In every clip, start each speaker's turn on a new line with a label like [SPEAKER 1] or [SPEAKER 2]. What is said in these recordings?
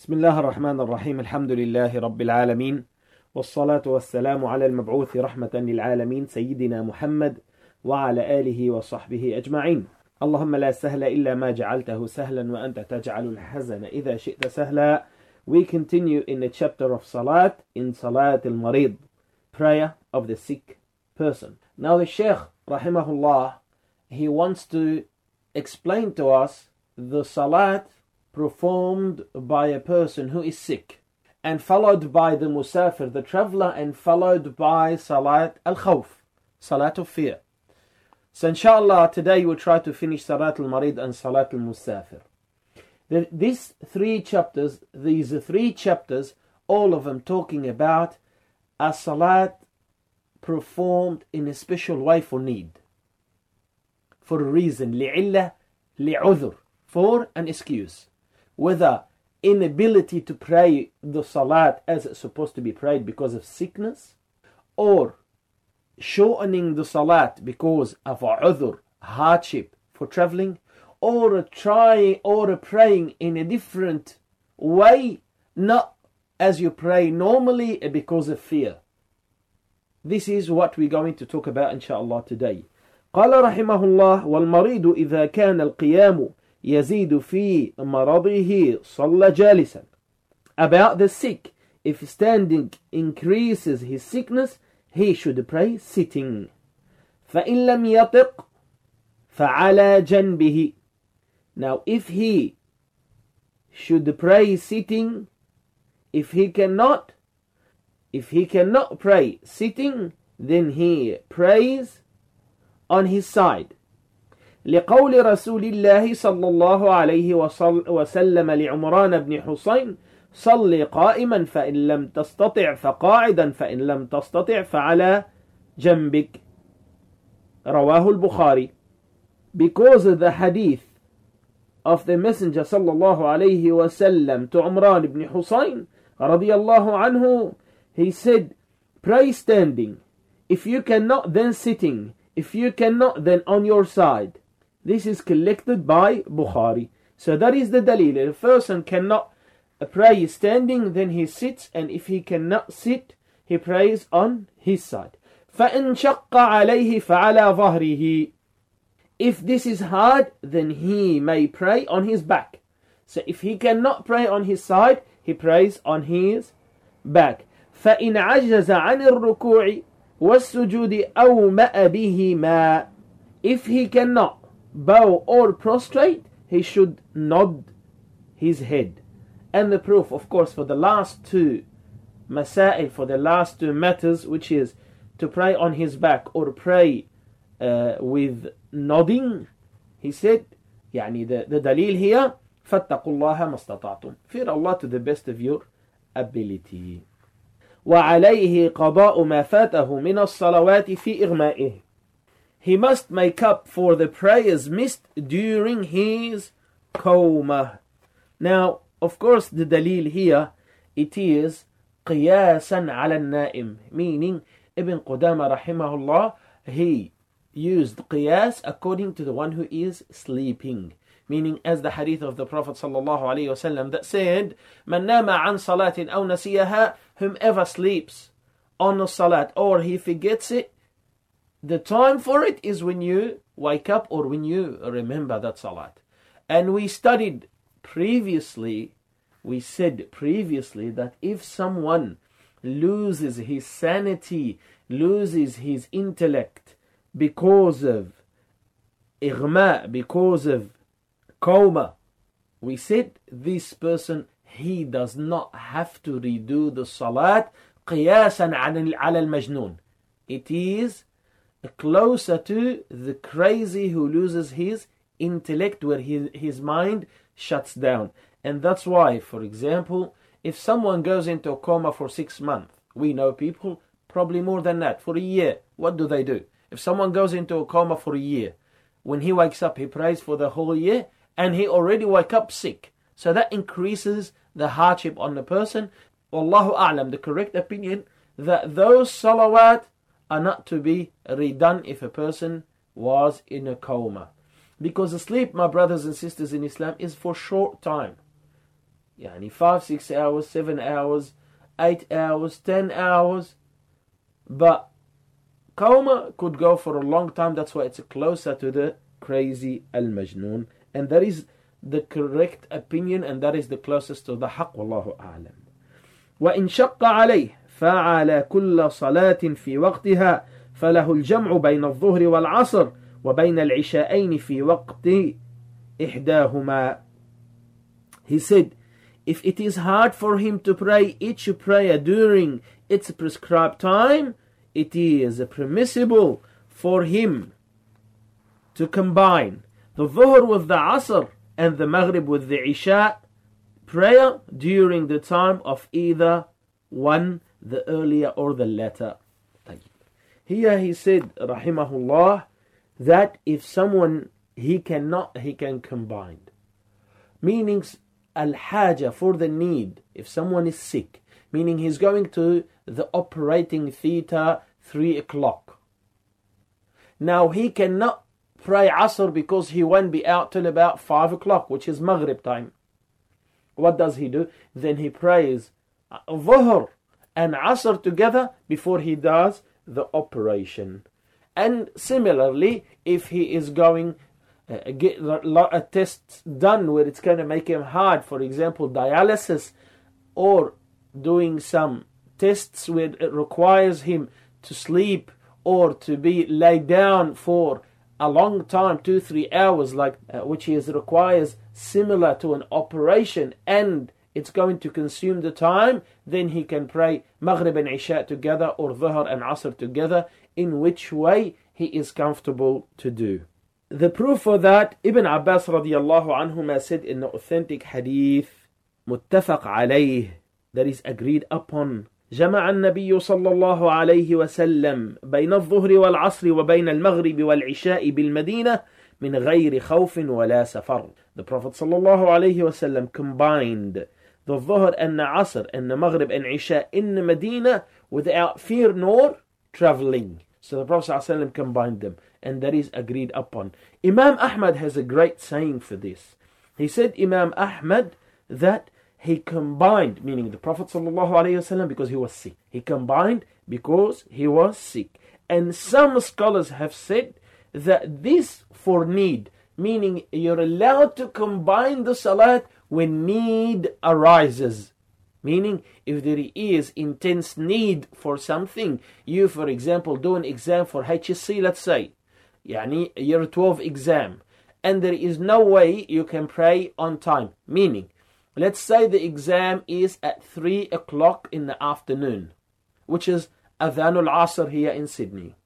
[SPEAKER 1] بسم الله الرحمن الرحيم الحمد لله رب العالمين والصلاة والسلام على المبعوث رحمة للعالمين سيدنا محمد وعلى آله وصحبه أجمعين. اللهم لا سهل إلا ما جعلته سهلا وأنت تجعل الحزن إذا شئت سهلا. We continue in the chapter of Salat, in Salat al-Marid, prayer of the sick person. Now the Shaykh rahimahullah, he wants to explain to us the Salat performed by a person who is sick, and followed by the musafir, the traveler, and followed by Salat al-Khawf, Salat of fear. So inshallah today we'll try to finish Salat al-Marid and Salat al-Musafir. These three chapters, all of them talking about a Salat performed in a special way for need, for a reason, li'illah, li'udhr, for an excuse. Whether inability to pray the Salat as it's supposed to be prayed because of sickness, or shortening the Salat because of a udhr, hardship for traveling, or praying in a different way, not as you pray normally because of fear. This is what we're going to talk about inshallah today. قال رحمه الله والمريض إذا كان القيام يزيد في مرضه صلى جالسا. About the sick, if standing increases his sickness, he should pray sitting. فإن لم يطق فعلى جنبه. Now if he should pray sitting, if he cannot pray sitting, then he prays on his side. لقول رسول الله صلى الله عليه وسلم لعمران بن حسين صل قائما فإن لم تستطع فقاعدا فإن لم تستطع فعلى جنبك. رواه البخاري. Because of the hadith of the Messenger صلى الله عليه وسلم to Umran ibn Husayn رضي الله عنه, he said, pray standing. If you cannot, then sitting. If you cannot, then on your side. This is collected by Bukhari. So that is the dalil. If a person cannot pray standing, then he sits, and if he cannot sit, he prays on his side. فَإِنْ شَقَّ عَلَيْهِ فَعَلَى ظَهْرِهِ. If this is hard, then he may pray on his back. So if he cannot pray on his side, he prays on his back. فَإِنْ عَجَّزَ عَنِ الرُّكُوعِ وَالسُّجُودِ أَوْمَأَ بِهِمَا. If he cannot bow or prostrate, he should nod his head. And the proof, of course, for the last two masail, for the last two matters, which is to pray on his back or pray with nodding, he said, يعني the dalil here, فَاتَّقُوا اللَّهَ مَا اسْتَطَعْتُمْ. Fear Allah to the best of your ability. وَعَلَيْهِ قَضَاءُ مَا فَاتَهُ مِنَ الصَّلَوَاتِ فِي إِغْمَائِهِ. He must make up for the prayers missed during his coma. Now, of course, the dalil here, it is قِيَاسًا عَلَى النَّائِمِ, meaning Ibn Qudama rahimahullah, he used qiyas according to the one who is sleeping. Meaning, as the hadith of the Prophet sallallahu alaihi wasallam that said, مَنْ نَامَ عَنْ صَلَاةٍ أَوْ نَسِيَهَا, whomever sleeps on the salat or he forgets it, the time for it is when you wake up or when you remember that salat. And we studied previously, we said previously that if someone loses his sanity, loses his intellect because of ighma, because of coma, we said this person, he does not have to redo the salat قياسا على المجنون. It is closer to the crazy who loses his intellect, where his mind shuts down. And that's why, for example, if someone goes into a coma for 6 months, we know people probably more than that, for a year, what do? If someone goes into a coma for a year, when he wakes up, he prays for the whole year, and he already woke up sick. So that increases the hardship on the person. Wallahu a'lam, the correct opinion, that those salawat are not to be redone if a person was in a coma. Because sleep, my brothers and sisters in Islam, is for short time. يعني 5, 6 hours, 7 hours, 8 hours, 10 hours. But coma could go for a long time. That's why it's closer to the crazy al-majnoon. And that is the correct opinion, and that is the closest to the haqq. Wallahu a'lam. وإن شق عليه فعل كل صلاة في وقتها فله الجمع بين الظهر والعصر وبين العشاءين في وقت إحداهما. He said, if it is hard for him to pray each prayer during its prescribed time, it is permissible for him to combine the Dhuhr with the Asr and the Maghrib with the Isha prayer during the time of either one, the earlier or the latter. Here he said, rahimahullah, that if someone, he can combine. Meaning, al-haja, for the need. If someone is sick, meaning he's going to the operating theater 3 o'clock. Now he cannot pray Asr because he won't be out till about 5 o'clock, which is Maghrib time. What does he do? Then he prays Dhuhr and Asr together before he does the operation. And similarly, if he is going get a test done where it's going to make him hard, for example dialysis, or doing some tests where it requires him to sleep or to be laid down for a long time, 2-3 hours, like which is requires similar to an operation, and it's going to consume the time, then he can pray Maghrib and Isha together or Dhuhr and Asr together, in which way he is comfortable to do. The proof for that, Ibn Abbas radiallahu anhuma said in the authentic hadith, متفق عليه, that is agreed upon, جمع النبي صلى الله عليه وسلم بين الظهر والعصر وبين المغرب والعشاء بالمدينة من غير خوف ولا سفر. The Prophet صلى الله عليه وسلم combined the Dhuhr and the Asr and the Maghrib and Isha in the Medina without fear nor traveling. So the Prophet ﷺ combined them, and that is agreed upon. Imam Ahmad has a great saying for this. He said, Imam Ahmad, that he combined, meaning the Prophet ﷺ, because he was sick. He combined because he was sick. And some scholars have said that this for need, meaning you're allowed to combine the Salat when need arises. Meaning, if there is intense need for something, you, for example, do an exam for HSC, let's say, يعني year 12 exam, and there is no way you can pray on time. Meaning, let's say the exam is at 3 o'clock in the afternoon, which is Adhanul Asr here in Sydney.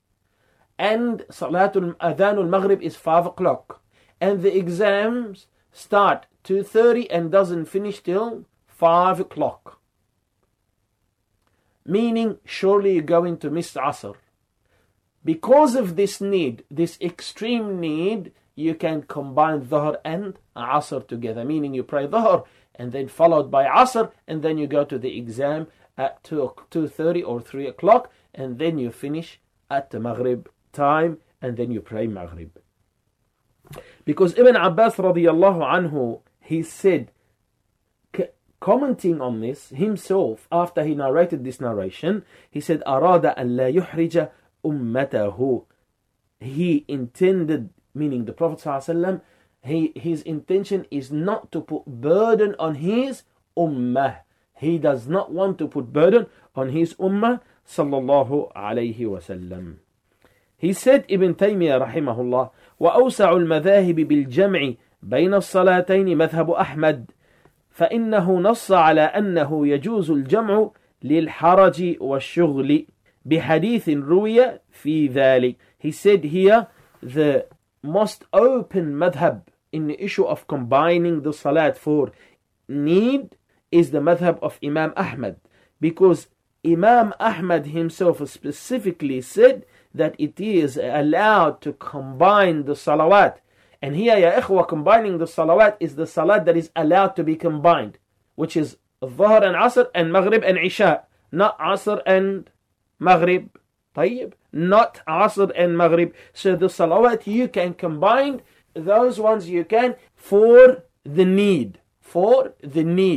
[SPEAKER 1] And Salatul Adhanul Maghrib is 5 o'clock. And the exams start 2:30 and doesn't finish till 5 o'clock. Meaning, surely you're going to miss Asr. Because of this need, this extreme need, you can combine Dhuhr and Asr together. Meaning you pray Dhuhr and then followed by Asr, and then you go to the exam at 2:30 or 3 o'clock, and then you finish at the Maghrib time, and then you pray Maghrib. Because Ibn Abbas radiallahu anhu, he said, commenting on this himself, after he narrated this narration, he said, أراد أن لا يحرج أمته. He intended, meaning the Prophet ﷺ, his intention is not to put burden on his ummah. He does not want to put burden on his ummah, sallallahu alayhi wasallam. He said, Ibn Taymiyyah rahimahullah, وأوسع المذاهب بالجمع بين الصلاتين مذهب أحمد فإنه نص على أنه يجوز الجمع للحرج والشغل بحديث روي في ذلك. He said here, the most open madhab in the issue of combining the salat for need is the madhab of Imam Ahmad, because Imam Ahmad himself specifically said that it is allowed to combine the salawat. And here, ya ikhwa, combining the salawat is the salat that is allowed to be combined, which is Dhuhr and Asr and Maghrib and Isha, not Asr and Maghrib. طيب, not Asr and Maghrib. So the salawat you can combine, those ones you can for the need. For the need.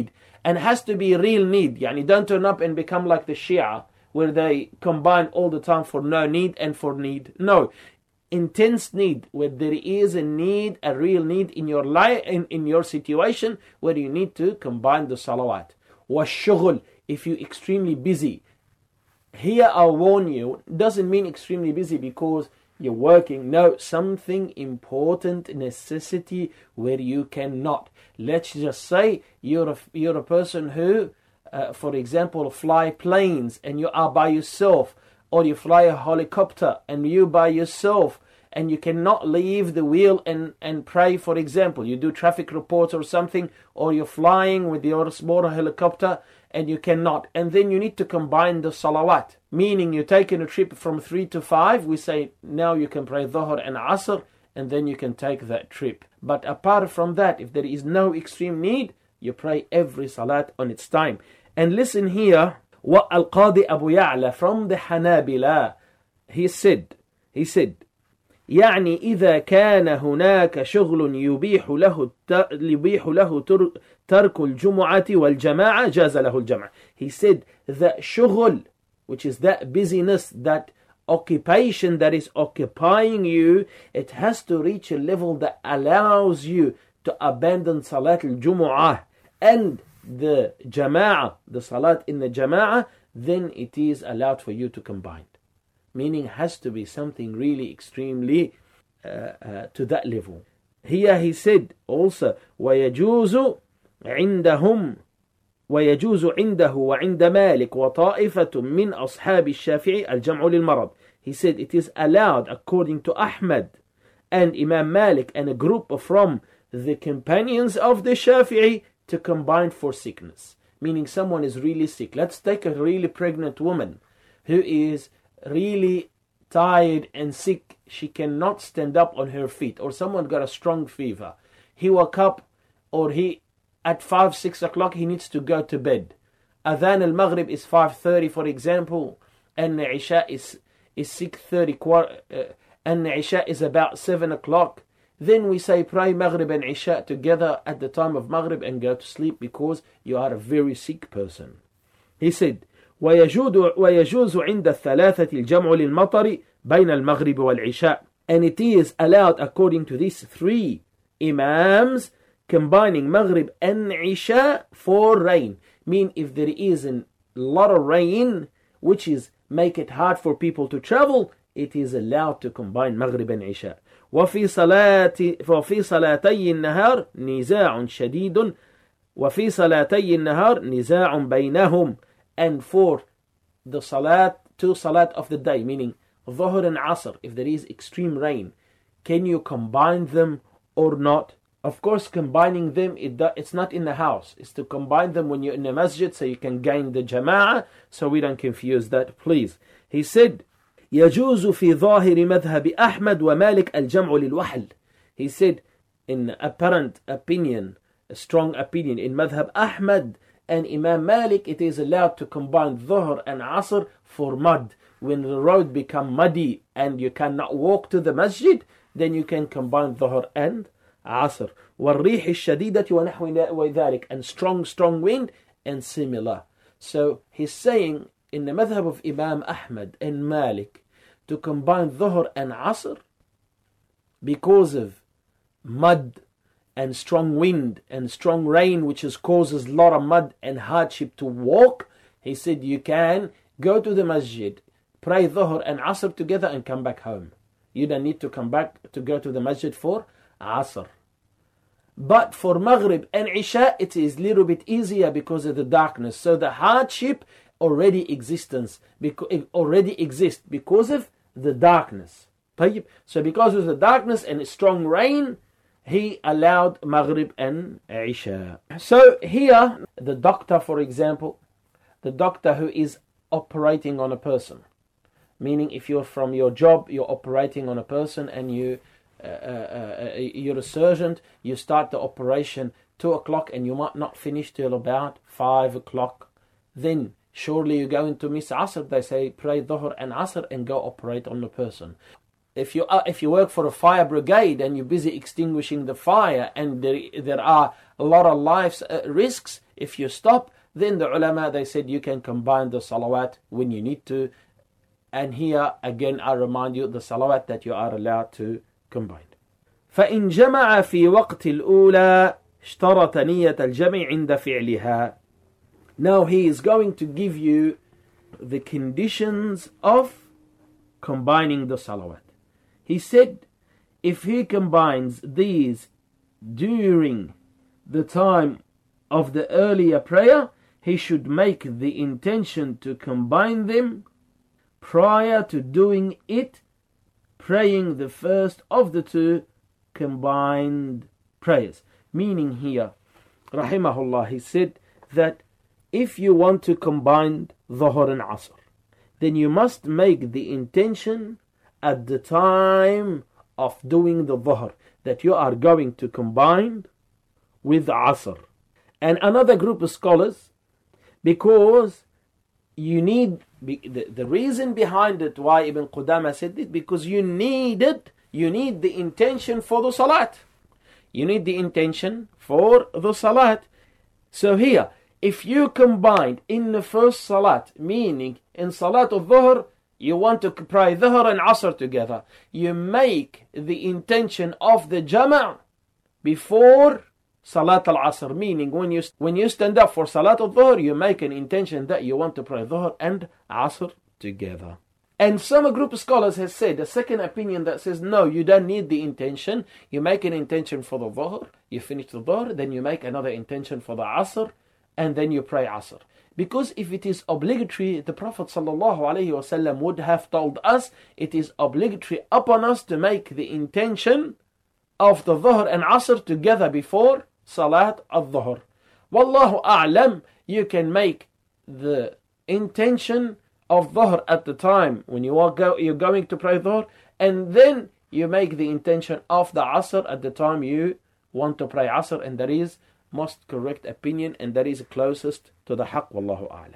[SPEAKER 1] And it has to be real need. Yani don't turn up and become like the Shia, where they combine all the time for no need and for need. No. Intense need, where there is a need, a real need in your life, in your situation, where you need to combine the salawat. وَالشُّغُل, if you're extremely busy. Here I warn you, doesn't mean extremely busy because you're working. No, something important, necessity where you cannot. Let's just say you're a person who, for example, fly planes and you are by yourself, or you fly a helicopter and you by yourself, and you cannot leave the wheel and pray, for example. You do traffic reports or something, or you're flying with your small helicopter and you cannot. And then you need to combine the salawat. Meaning you're taking a trip from 3 to 5. We say now you can pray Dhuhr and Asr, and then you can take that trip. But apart from that, if there is no extreme need, you pray every salat on its time. And listen here, what Al-Qadi Abu Ya'la from the Hanabila, he said, يعني إذا كان هناك شغل يبيح له ترك الجمعة والجماعة جاز له الجمع. He said that شغل, which is that busyness, that occupation that is occupying you, it has to reach a level that allows you to abandon Salat al-Jumu'ah and the Jama'ah, the Salat in the Jama'ah, then it is allowed for you to combine. Meaning has to be something really extremely to that level. Here he said also, ويجوز عنده وعند مالك وطائفة من أصحاب الشافعي الجمع للمرض. He said it is allowed according to Ahmad and Imam Malik and a group from the companions of the Shafi'i to combine for sickness. Meaning someone is really sick. Let's take a really pregnant woman who is really tired and sick. She cannot stand up on her feet. Or someone got a strong fever. He woke up, or at 5-6 o'clock he needs to go to bed. Adhan al-Maghrib is 5:30, for example, and the Isha is 6:30, and the Isha is about 7 o'clock. Then we say pray Maghrib and Isha together at the time of Maghrib and go to sleep because you are a very sick person. He said, ويجوز عند الثلاثة الجمع للمطر بين المغرب والعشاء. And it is allowed according to these 3 Imams combining Maghrib and Isha for rain. Mean if there is a lot of rain, which is make it hard for people to travel, it is allowed to combine Maghrib and Isha. وفي صلاتي النهار نزاع شديد وفي صلاتي النهار نزاع بينهم. And for the salat, 2 salat of the day, meaning Dhuhr and Asr, if there is extreme rain, can you combine them or not? Of course, combining them, it's not in the house. It's to combine them when you're in the masjid so you can gain the jama'ah, so we don't confuse that, please. He said, يجوز في ظاهر مذهب أحمد ومالك الجمع للوحل. He said, in apparent opinion, a strong opinion, in madhab Ahmad and Imam Malik, it is allowed to combine Dhuhr and Asr for mud. When the road become muddy and you cannot walk to the masjid, then you can combine Dhuhr and Asr. والريح الشديدة ونحو ذلك, and strong wind and similar. So he's saying in the madhab of Imam Ahmad and Malik to combine Dhuhr and Asr because of mud and strong wind and strong rain, which causes a lot of mud and hardship to walk. He said you can go to the masjid, pray Dhuhr and Asr together and come back home. You don't need to come back to go to the masjid for Asr. But for Maghrib and Isha, it is a little bit easier because of the darkness. So the hardship already exists because of the darkness. So because of the darkness and strong rain, he allowed Maghrib and Isha. So here, the doctor, for example, the doctor who is operating on a person, meaning if you're from your job, you're operating on a person and you're a surgeon, you start the operation 2 o'clock and you might not finish till about 5 o'clock. Then surely you're going to miss Asr. They say pray Dhuhr and Asr and go operate on the person. if you work for a fire brigade and you're busy extinguishing the fire and there are a lot of life risks, if you stop, then the ulama, they said you can combine the salawat when you need to. And here again I remind you the salawat that you are allowed to combine. فإن جمع في وقت الأولى اشترط نية الجمع عند فعلها. Now he is going to give you the conditions of combining the salawat. He said if he combines these during the time of the earlier prayer, he should make the intention to combine them prior to doing it, praying the first of the two combined prayers. Meaning here, rahimahullah, he said that if you want to combine Dhuhr and Asr, then you must make the intention at the time of doing the Dhuhr that you are going to combine with Asr. And another group of scholars, because you need, the reason behind it why Ibn Qudama said it, because you need the intention for the Salat. You need the intention for the Salat. So here, if you combined in the first Salat, meaning in Salat al-Dhuhr, you want to pray Dhuhr and Asr together, you make the intention of the Jama' before Salat al-Asr, meaning when you stand up for Salat al-Dhuhr, you make an intention that you want to pray Dhuhr and Asr together. And some group of scholars has said, a second opinion that says, no, you don't need the intention. You make an intention for the Dhuhr, you finish the Dhuhr, then you make another intention for the Asr, and then you pray Asr. Because if it is obligatory, the Prophet ﷺ would have told us, it is obligatory upon us to make the intention of the Dhuhr and Asr together before Salat al-Dhuhr. Wallahu a'lam, you can make the intention of Dhuhr at the time when you're going to pray Dhuhr, and then you make the intention of the Asr at the time you want to pray Asr, and that is most correct opinion, and that is closest to the haqq. Wallahu a'lam.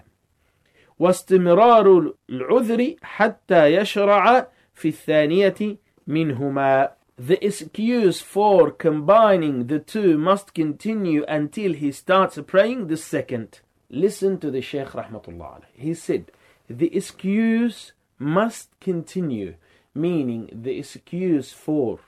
[SPEAKER 1] واستمرار العذر حتى يشرع في الثانية منهما. The excuse for combining the two must continue until he starts praying the second. Listen to the Shaykh rahmatullah alayh. He said, the excuse must continue, meaning the excuse for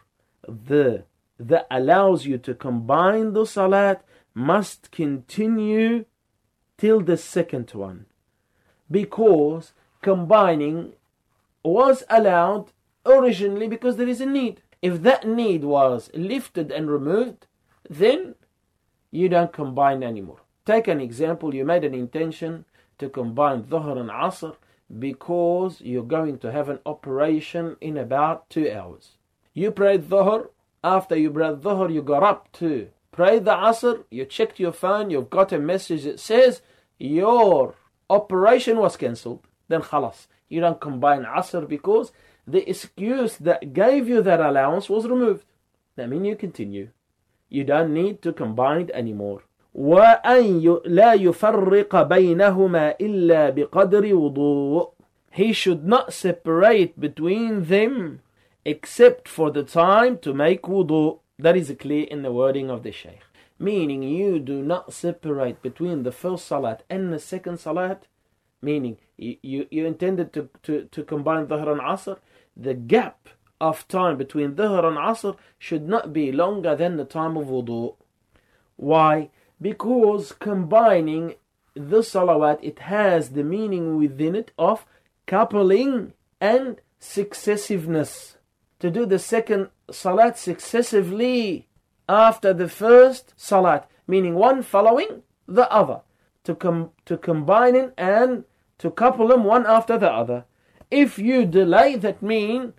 [SPEAKER 1] that allows you to combine the salat must continue till the second one, because combining was allowed originally because there is a need. If that need was lifted and removed, then you don't combine anymore. Take an example, you made an intention to combine Dhuhr and Asr because you're going to have an operation in about 2 hours. You prayed Dhuhr, after you prayed Dhuhr you got up to pray the Asr, you checked your phone, you've got a message that says your operation was cancelled, then khalas, you don't combine Asr because the excuse that gave you that allowance was removed. That means you continue. You don't need to combine it anymore. وَأَنْ لَا يُفَرِّقَ بَيْنَهُمَا إِلَّا بِقَدْرِ وُضُوءٍ. He should not separate between them except for the time to make wudu. That is clear in the wording of the Shaykh. Meaning you do not separate between the first salat and the second salat. Meaning you intended to combine Dhuhr and Asr. The gap of time between Dhuhr and Asr should not be longer than the time of wudu. Why? Because combining the salawat, it has the meaning within it of coupling and successiveness. To do the second salat successively after the first salat, meaning one following the other. To combine it and to couple them one after the other. If you delay, that means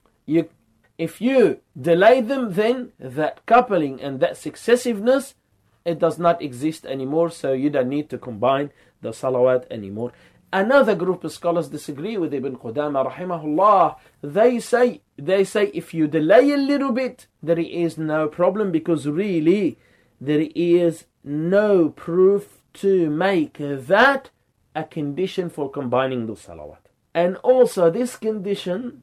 [SPEAKER 1] if you delay them, then that coupling and that successiveness, it does not exist anymore, so you don't need to combine the salawat anymore. Another group of scholars disagree with Ibn Qudama rahimahullah. They say if you delay a little bit, there is no problem, because really there is no proof to make that a condition for combining the salawat. And also this condition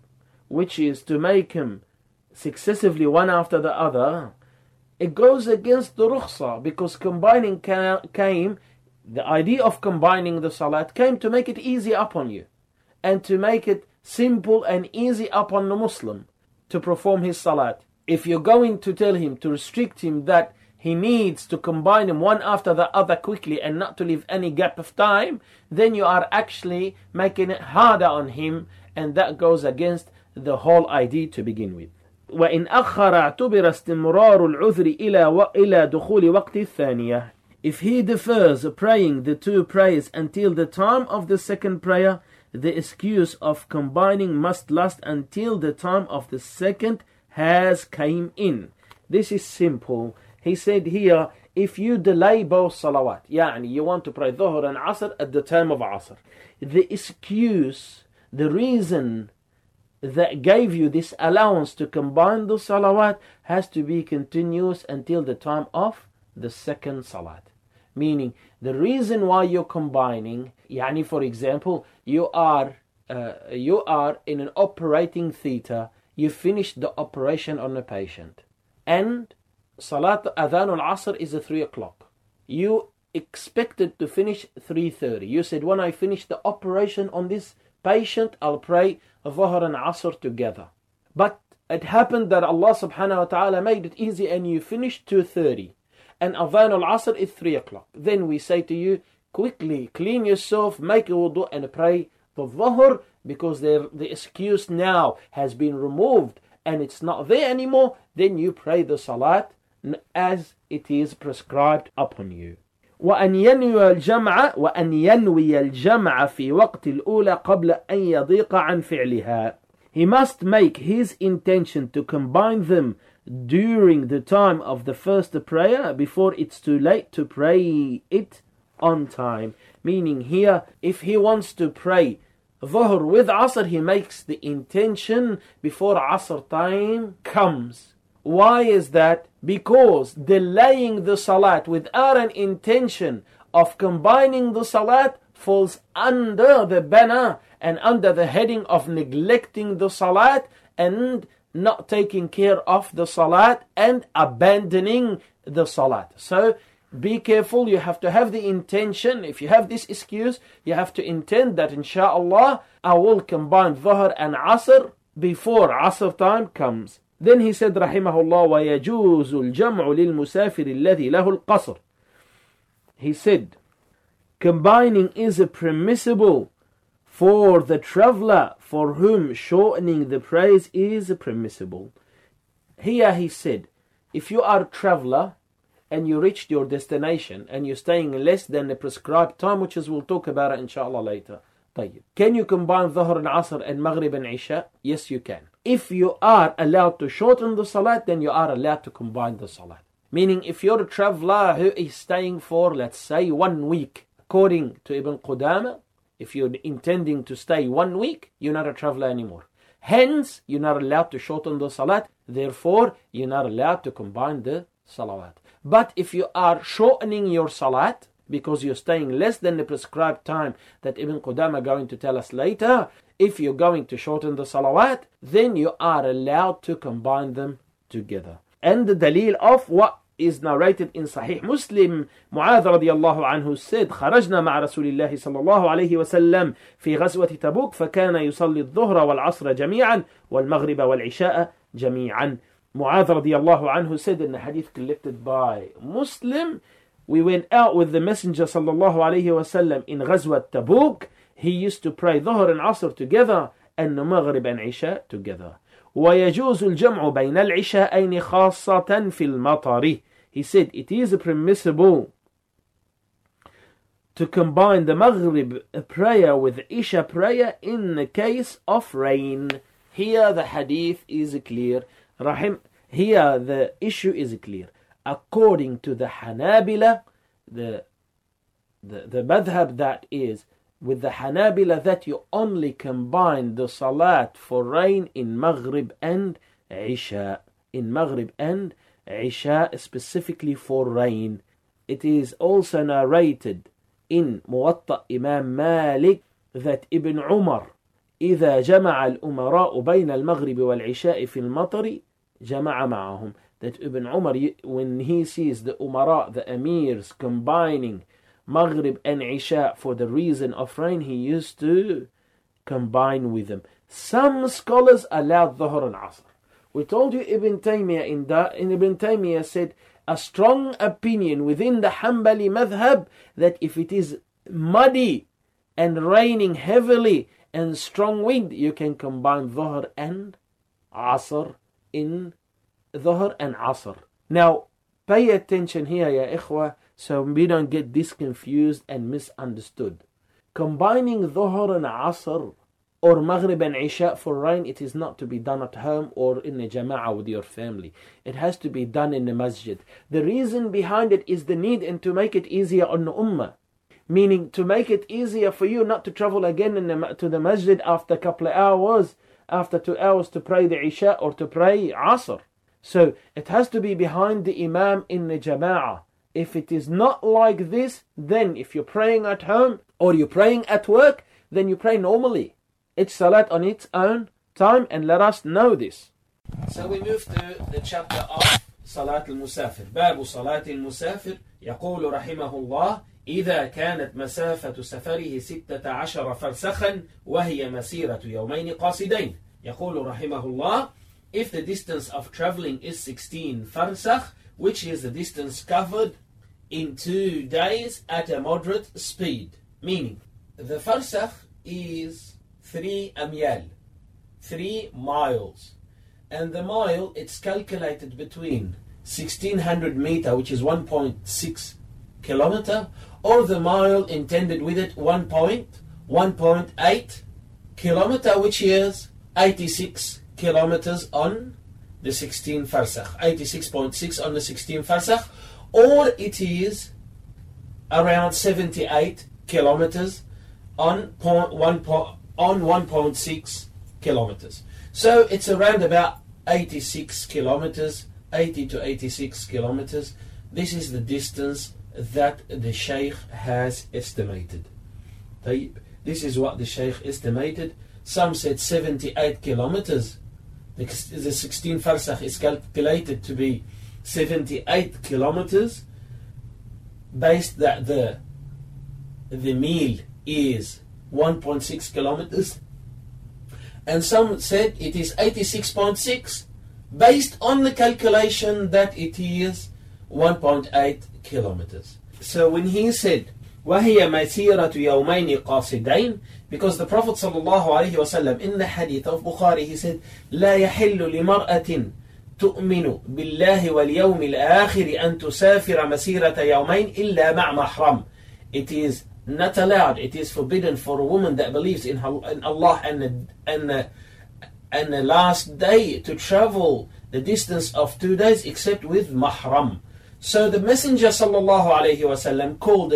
[SPEAKER 1] which is to make him successively one after the other, it goes against the rukhsa, because combining came, the idea of combining the salat came to make it easy upon you, and to make it simple and easy upon the Muslim to perform his salat. If you're going to tell him, to restrict him, that he needs to combine them one after the other quickly and not to leave any gap of time, then you are actually making it harder on him, and that goes against the whole idea to begin with. وإن أخر اعتبر استمرار العذر إلى دخول وقت الثانية. If he defers praying the two prayers until the time of the second prayer, the excuse of combining must last until the time of the second has came in. This is simple. He said here, if you delay both salawat, يعني you want to pray dhuhr and asr at the time of asr, the excuse, the reason that gave you this allowance to combine the salawat has to be continuous until the time of the second salat. Meaning, the reason why you're combining, يعني for example, you are in an operating theater, you finished the operation on a patient, and Salat Adhan al-Asr is at 3 o'clock. You expected to finish 3:30. You said, when I finish the operation on this patient, I'll pray Dhuhr and Asr together. But it happened that Allah subhanahu wa ta'ala made it easy and you finished 2:30. And Adhan al-Asr is 3 o'clock. Then we say to you, quickly clean yourself, make a wudu and pray the Dhuhr, because the excuse now has been removed and it's not there anymore. Then you pray the Salat as it is prescribed upon you. وأن ينوي الجمع في وقت الأولى قبل أن يضيق عن فعلها. He must make his intention to combine them during the time of the first prayer before it's too late to pray it on time. Meaning here, if he wants to pray Dhuhr with Asr, he makes the intention before Asr time comes. Why is that? Because delaying the salat without an intention of combining the salat falls under the banner and under the heading of neglecting the salat and not taking care of the salat and abandoning the salat. So be careful, you have to have the intention. If you have this excuse, you have to intend that inshallah I will combine Dhuhr and Asr before Asr time comes. Then he said rahimahullah, وَيَجُوزُ الْجَمْعُ لِلْمُسَافِرِ الَّذِي لَهُ الْقَصْرِ. He said, combining is permissible for the traveler for whom shortening the prayers is permissible. Here he said, if you are a traveler and you reached your destination and you're staying less than the prescribed time, which is we'll talk about it inshallah later. Can you combine Dhuhr and Asr and Maghrib and Isha? Yes, you can. If you are allowed to shorten the Salat, then you are allowed to combine the Salat. Meaning, if you're a traveler who is staying for, let's say, 1 week, according to Ibn Qudama, if you're intending to stay 1 week, you're not a traveler anymore. Hence, you're not allowed to shorten the Salat. Therefore, you're not allowed to combine the Salawat. But if you are shortening your Salat, because you're staying less than the prescribed time that Ibn Qudama going to tell us later, if you're going to shorten the salawat, then you are allowed to combine them together. And the dalil of what is narrated in Sahih Muslim, Mu'adh radiyallahu anhu said, خرجنا مع رسول الله صلى الله عليه وسلم في غزوة تبوك فكان يصلي الظهر والعصر جميعا والمغرب والعشاء جميعا. Mu'adh radiyallahu anhu said in the hadith collected by Muslim, we went out with the Messenger sallallahu alayhi wasallam in Ghazwat Tabuk. He used to pray Dhuhr and Asr together and Maghrib and Isha together. وَيَجُوزُ الْجَمْعُ بَيْنَ الْعِشَاءَيْنِ خَاصَّةً فِي الْمَطَرِ. He said it is permissible to combine the Maghrib prayer with Isha prayer in the case of rain. Here the hadith is clear. Here the issue is clear. According to the Hanabila, the madhab that is with the Hanabila that you only combine the salat for rain in Maghrib and Isha. In Maghrib and Isha specifically for rain. It is also narrated in Muwatta Imam Malik that Ibn Umar إذا جمع الأمراء بين المغرب والعشاء في المطر جمع معهم. That Ibn Umar, when he sees the Umara, the Emirs, combining Maghrib and Isha for the reason of rain, he used to combine with them. Some scholars allowed Dhuhr and Asr. We told you Ibn Taymiyyah in Ibn Taymiyyah said a strong opinion within the Hanbali madhab that if it is muddy and raining heavily and strong wind, you can combine Dhuhr and Asr in Dhuhr and Asr. Now, pay attention here, ya ikhwa, so we don't get this confused and misunderstood. Combining Dhuhr and Asr or Maghrib and Isha for rain, it is not to be done at home or in a jama'ah with your family. It has to be done in the masjid. The reason behind it is the need and to make it easier on the ummah. Meaning to make it easier for you not to travel again to the masjid after a couple of hours, after 2 hours to pray the Isha or to pray Asr. So it has to be behind the Imam in the jama'ah. If it is not like this, then if you're praying at home or you're praying at work, then you pray normally. It's salat on its own time, and let us know this. So we move to the chapter of Salat al-Musafir. باب صلاة المسافر يقول رحمه الله إذا كانت مسافة سفره 16 فرسخا وهي مسيرة يومين قاصدين. يقول رحمه الله, if the distance of traveling is 16 farsakh, which is the distance covered in 2 days at a moderate speed. Meaning, the farsakh is 3 amyal, 3 miles. And the mile, it's calculated between 1600 meter, which is 1.6 kilometer, or the mile intended with it 1.8 kilometer, which is 86 kilometers on the 16 farsakh, 86.6 on the 16 farsakh, or it is around 78 kilometers on 1.6 kilometers. So it's around about 86 kilometers, 80 to 86 kilometers. This is the distance that the Shaykh has estimated. This is what the Shaykh estimated. Some said 78 kilometers. The 16 farsakh is calculated to be 78 kilometers, based that the meal is 1.6 kilometers, and some said it is 86.6, based on the calculation that it is 1.8 kilometers. So when he said وَهِيَ مَسِيرَةُ يَوْمَيْنِ قَاصِدَيْن, because the Prophet ﷺ in the hadith of Bukhari, he said لا يحل لمرأة تؤمن بالله واليوم الآخر أن تسافر مسيرة يومين إلا مع محرم. It is not allowed, it is forbidden for a woman that believes in Allah and the last day to travel the distance of 2 days except with mahram. So the Messenger ﷺ called the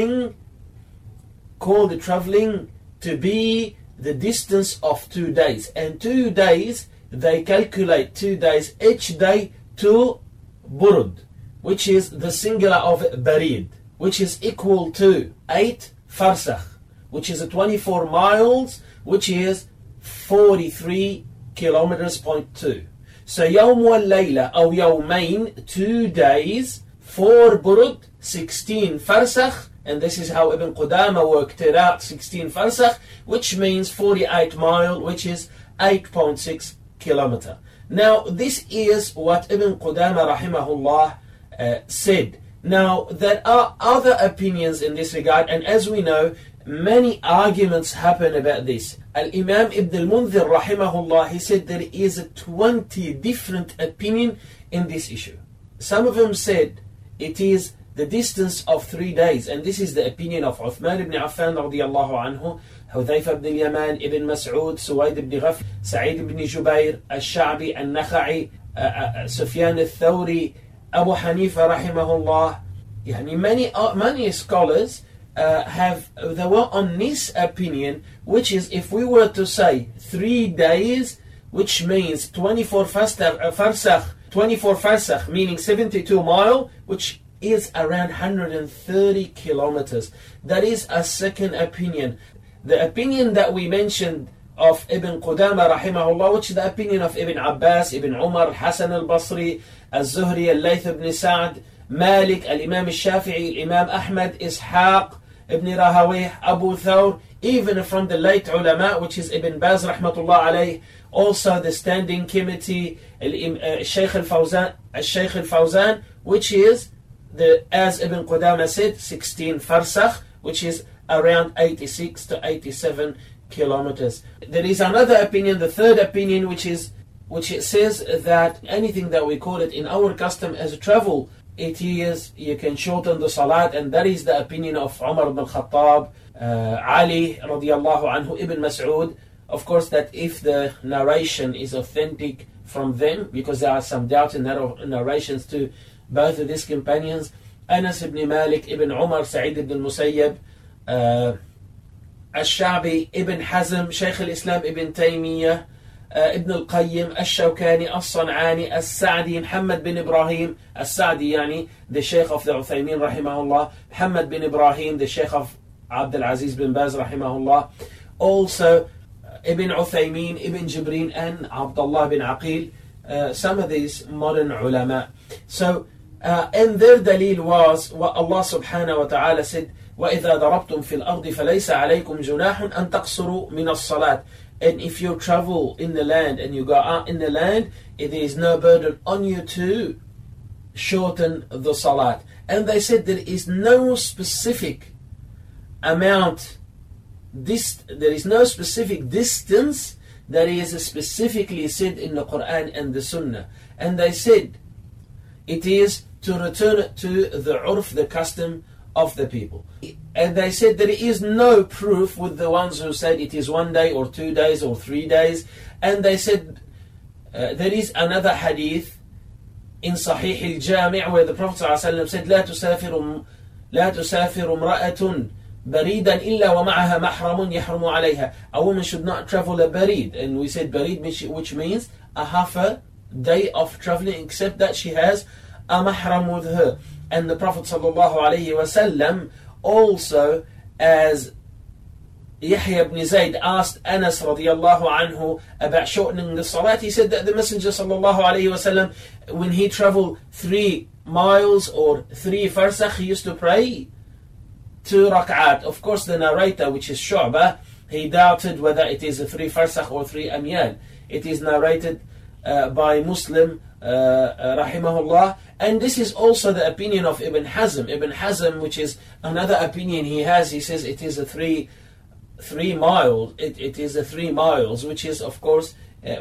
[SPEAKER 1] traveling to be the distance of 2 days. And 2 days, they calculate 2 days each day to burud, which is the singular of barid, which is equal to 8 farsakh, which is 24 miles, which is 43 kilometers, 0.2. So يوم والليلة أو يومين, 2 days, 4 burud, 16 farsakh, and this is how Ibn Qudama worked it out, 16 farsakh, which means 48 mile, which is 8.6 kilometer. Now this is what Ibn Qudama rahimahullah said. Now there are other opinions in this regard, and as we know, many arguments happen about this. Al-Imam Ibn al-Mundhir rahimahullah, he said there is 20 different opinions in this issue. Some of them said it is the distance of 3 days, and this is the opinion of Uthman ibn Affan radiyallahu anhu, Hudhayfa ibn al-Yaman, Ibn Mas'ud, Suwaid ibn Ghafr, Sa'id ibn Jubayr, Al-Sha'bi, Al-Nakha'i, Sufyan al-Thawri, Abu Hanifa rahimahullah. Many scholars they were on this opinion, which is if we were to say 3 days, which means 24 farsakh, meaning 72 mile, which is around 130 kilometers. That is a second opinion. The opinion that we mentioned
[SPEAKER 2] of Ibn Qudama rahimahullah, which is the opinion of Ibn Abbas, Ibn Umar, Hassan al-Basri, al-Zuhri, al-Layth ibn Sa'd, Malik, al-Imam al-Shafi'i, Imam Ahmad, Ishaq, Ibn Rahawayh, Abu Thawr, even from the late ulama, which is Ibn Baz rahmatullah alayh, also the standing committee, Shaykh al-Fawzan, which is, as Ibn Qudama said, 16 farsakh, which is around 86 to 87 kilometers. There is another opinion, the third opinion, which it says that anything that we call it in our custom as travel, it is, you can shorten the salat, and that is the opinion of Umar ibn al-Khattab, Ali radiallahu anhu, Ibn Mas'ud. Of course, that if the narration is authentic from them, because there are some doubt in narrations to both of these companions, Anas ibn Malik, Ibn Umar, Sa'id ibn Musayyab, Al-Sha'bi, Ibn Hazm, Shaykh al-Islam Ibn Taymiyyah, Ibn al-Qayyim, Al-Shawkani, Al-San'ani, Al-Sa'di, Muhammad bin Ibrahim, Al-Sa'di yani, the Shaykh of the Uthaymeen rahimahullah, Muhammad bin Ibrahim, the Shaykh of Abdul Aziz bin Baz rahimahullah, also Ibn Uthaymeen, Ibn Jibreen, and Abdullah bin Aqil, some of these modern ulama. So, and their dalil was what Allah subhanahu wa ta'ala said, وَإِذَا ضَرَبْتُمْ فِي الْأَرْضِ فَلَيْسَ عَلَيْكُمْ جُنَاحٌ أَن تَقْصُرُوا مِنَ الصَّلَاةِ. And if you travel in the land and you go out in the land, there is no burden on you to shorten the salat. And they said there is no specific amount, there is no specific distance that is specifically said in the Quran and the Sunnah. And they said it is to return to the urf, the custom of the people. And they said there is no proof with the ones who said it is 1 day or 2 days or 3 days. And they said there is another hadith in Sahih al-Jami' where the Prophet ﷺ said لا تسافر امرأة بريدا إلا ومعها محرم يحرم عليها. A woman should not travel a barid. And we said barid, which means a half a day of traveling, except that she has a mahram with her. And the Prophet ﷺ also, as Yahya ibn Zayd asked Anas radiallahu anhu about shortening the salat, he said that the Messenger ﷺ, when he traveled 3 miles or 3 farsakh, he used to pray 2 rak'at. Of course, the narrator, which is Shu'bah, he doubted whether it is a 3 farsakh or 3 amyal. It is narrated by Muslim rahimahullah, and this is also the opinion of Ibn Hazm. Ibn Hazm, which is another opinion he has, he says it is a 3 miles. It is a 3 miles, which is of course,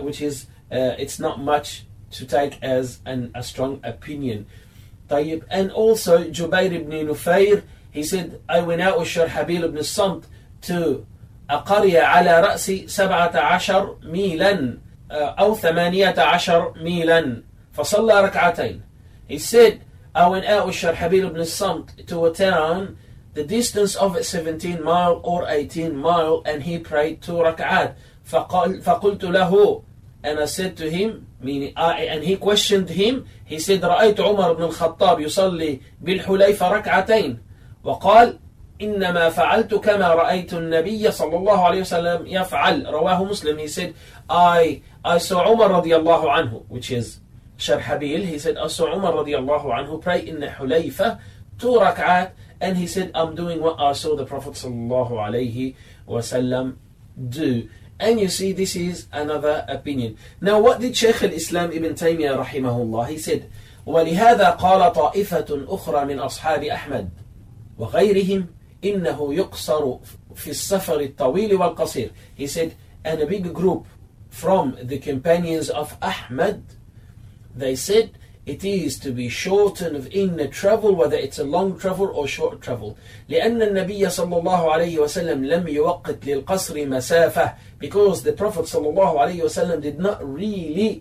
[SPEAKER 2] it's not much to take as a strong opinion. طيب. And also Jubayr ibn Nufayr, he said, I went out with Sharhabil ibn Samt to a qarya ala ra'si 17 milan أو 18 ميلا فصلى ركعتين. He said, I went out with Sharhabil ibn Samt to a town, the distance of it 17 mile or 18 mile, and he prayed 2 rak'at. فقلت له, and I said to him, meaning and he questioned him, he said, رأيت عمر بن الخطاب يصلي بالحليفة ركعتين وقال إنما فعلت كما رأيت النبي صلى الله عليه وسلم يفعل. رواه Muslim. He said, I saw Umar radiallahu anhu, which is Sharhabil. He said, I saw Umar radiallahu anhu pray in the Hulayfa 2 rak'at, and he said, I'm doing what I saw the Prophet sallallahu alayhi wasallam do. And you see, this is another opinion. Now, what did Shaykh al-Islam Ibn Taymiyyah rahimahullah? He said, وَلِهَذَا قَالَ طَائِفَةٌ أُخْرى مِنْ أَصْحَابِ أَحْمَدٍ وَغَيْرِهِمْ إِنَّهُ يُقْصَرُ فِي السَّفَرِ الطَّوِيلِ وَالْقَصِيرِ. He said, and a big group from the companions of Ahmad, they said it is to be shortened in the travel, whether it's a long travel or short travel. لأن النبي صلى الله عليه وسلم لم يوقت للقصر مسافة, because the Prophet صلى الله عليه وسلم did not really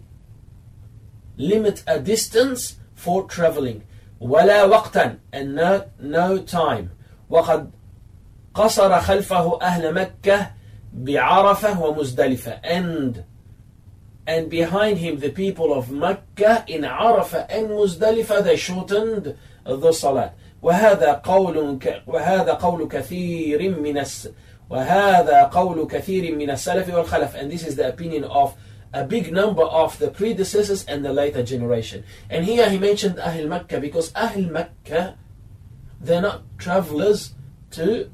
[SPEAKER 2] limit a distance for traveling. ولا وقتا, and no time. وقد قصر خلفه أهل مكة بعرفة ومزدلفة, and behind him the people of Mecca in Arafah and Muzdalifah, they shortened the salat. وهذا قول كثير من السلف والخلف, and this is the opinion of a big number of the predecessors and the later generation. And here he mentioned Ahl Makkah because Ahl Makkah, they're not travelers to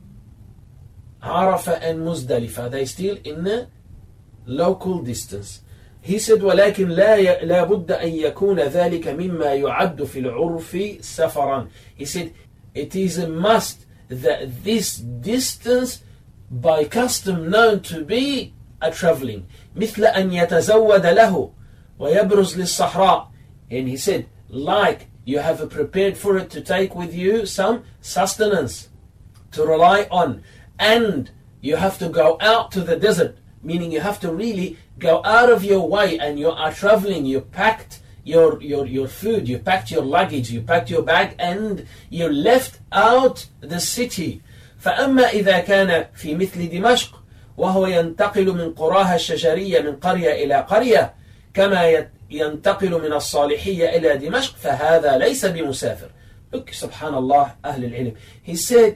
[SPEAKER 2] Arafah and Muzdalifah, they're still in the local distance. He said ولكن لا بد أن يكون ذلك مما يعد في العرف سفرا. He said it is a must that this distance by custom known to be a traveling. مثل أن يتزود له ويبرز للصحراء. And he said, like you have prepared for it to take with you some sustenance to rely on, and you have to go out to the desert, meaning you have to really go out of your way, and you are traveling, you packed your food, you packed your luggage, you packed your bag, and you left out the city. فأما إذا كان في مثل دمشق وهو ينتقل من قراها الشجرية من قرية إلى قرية كما ينتقل من الصالحية إلى دمشق فهذا ليس بمسافر. Look, subhanallah, أهل العلم. He said,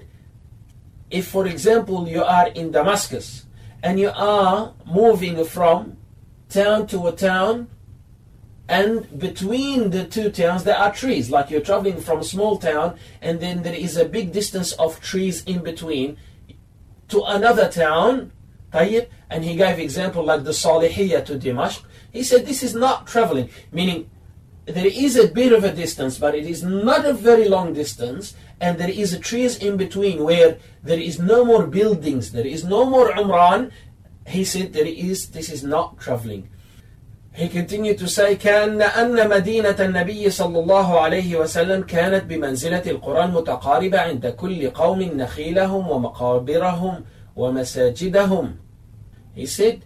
[SPEAKER 2] if for example you are in Damascus and you are moving from town to a town, and between the two towns there are trees, like you're traveling from a small town and then there is a big distance of trees in between to another town, and he gave example like the Salihiyya to Dimashq. He said this is not traveling, meaning there is a bit of a distance, but it is not a very long distance, and there is trees in between where there is no more buildings, there is no more Umran. He said this is not traveling. He continued to say كأن مدينة النبي صلى الله عليه وسلم كانت بمنزلة القرى المتقاربة عند كل قوم نخيلهم ومقابرهم ومساجدهم. He said,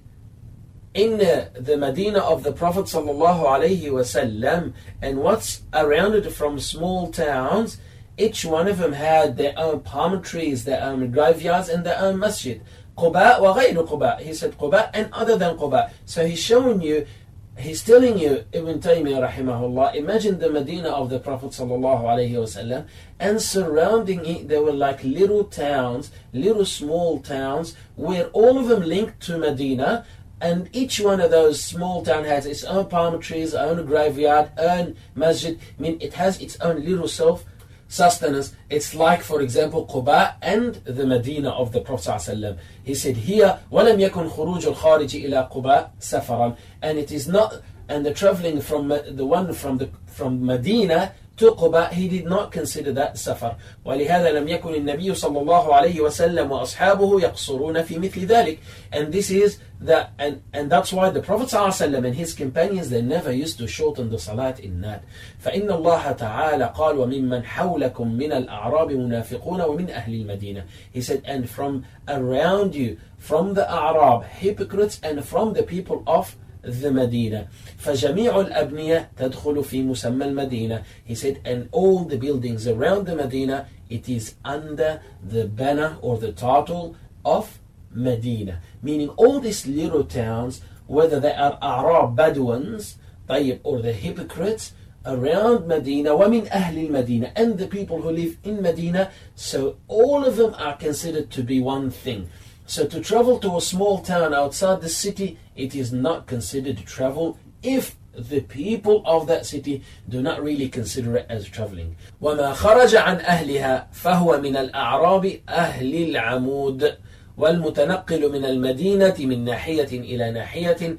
[SPEAKER 2] in the Medina of the Prophet صلى الله عليه وسلم and what's around it from small towns, each one of them had their own palm trees, their own graveyards, and their own masjid. Quba وغير Quba. He said Quba and other than Quba. So he's showing you, he's telling you, Ibn Taymiyyah rahimahullah, imagine the Medina of the Prophet sallallahu alaihi wasallam, and surrounding it there were like little towns, little small towns, where all of them linked to Medina, and each one of those small towns has its own palm trees, own graveyard, own masjid. I mean, it has its own little self-sustenance. It's like, for example, Quba and the Medina of the Prophet ﷺ. He said here, وَلَمْ يَكُنْ خُرُوجُ الْخَارِجِ إِلَى قُبَى سَفَرًا. And it is not, and the traveling from the one from Medina to Quba, he did not consider that safar. وَلِهَذَا لَمْ يَكُنِ النَّبِيُّ صَلَّى اللَّهُ عَلَيْهِ وَسَلَّمَ وَأَصْحَابُهُ يَقْصُرُونَ فِي مِثْلِ ذَلِكَ. And this is that, and that's why the Prophet ﷺ and his companions, they never used to shorten the salat in that. فإن الله تعالى قال وممن حولكم من الأعراب منافقون ومن أهل المدينة. He said, and from around you, from the A'rab, hypocrites, and from the people of the Medina. فجميع الأبنية تدخل في مسمى المدينة. He said, and all the buildings around the Medina, it is under the banner or the title of Medina. Meaning all these little towns, whether they are A'rab Bedouins, or the hypocrites around Medina, وَمِنْ أَهْلِ الْمَدِينة, and the people who live in Medina, so all of them are considered to be one thing. So to travel to a small town outside the city, it is not considered travel if the people of that city do not really consider it as traveling. وَمَا خَرَجَ عَنْ أَهْلِهَا فَهُوَ مِنَ الْأَعْرَابِ أَهْلِ الْعَمُودِ والمتنقل من المدينة من ناحية إلى ناحية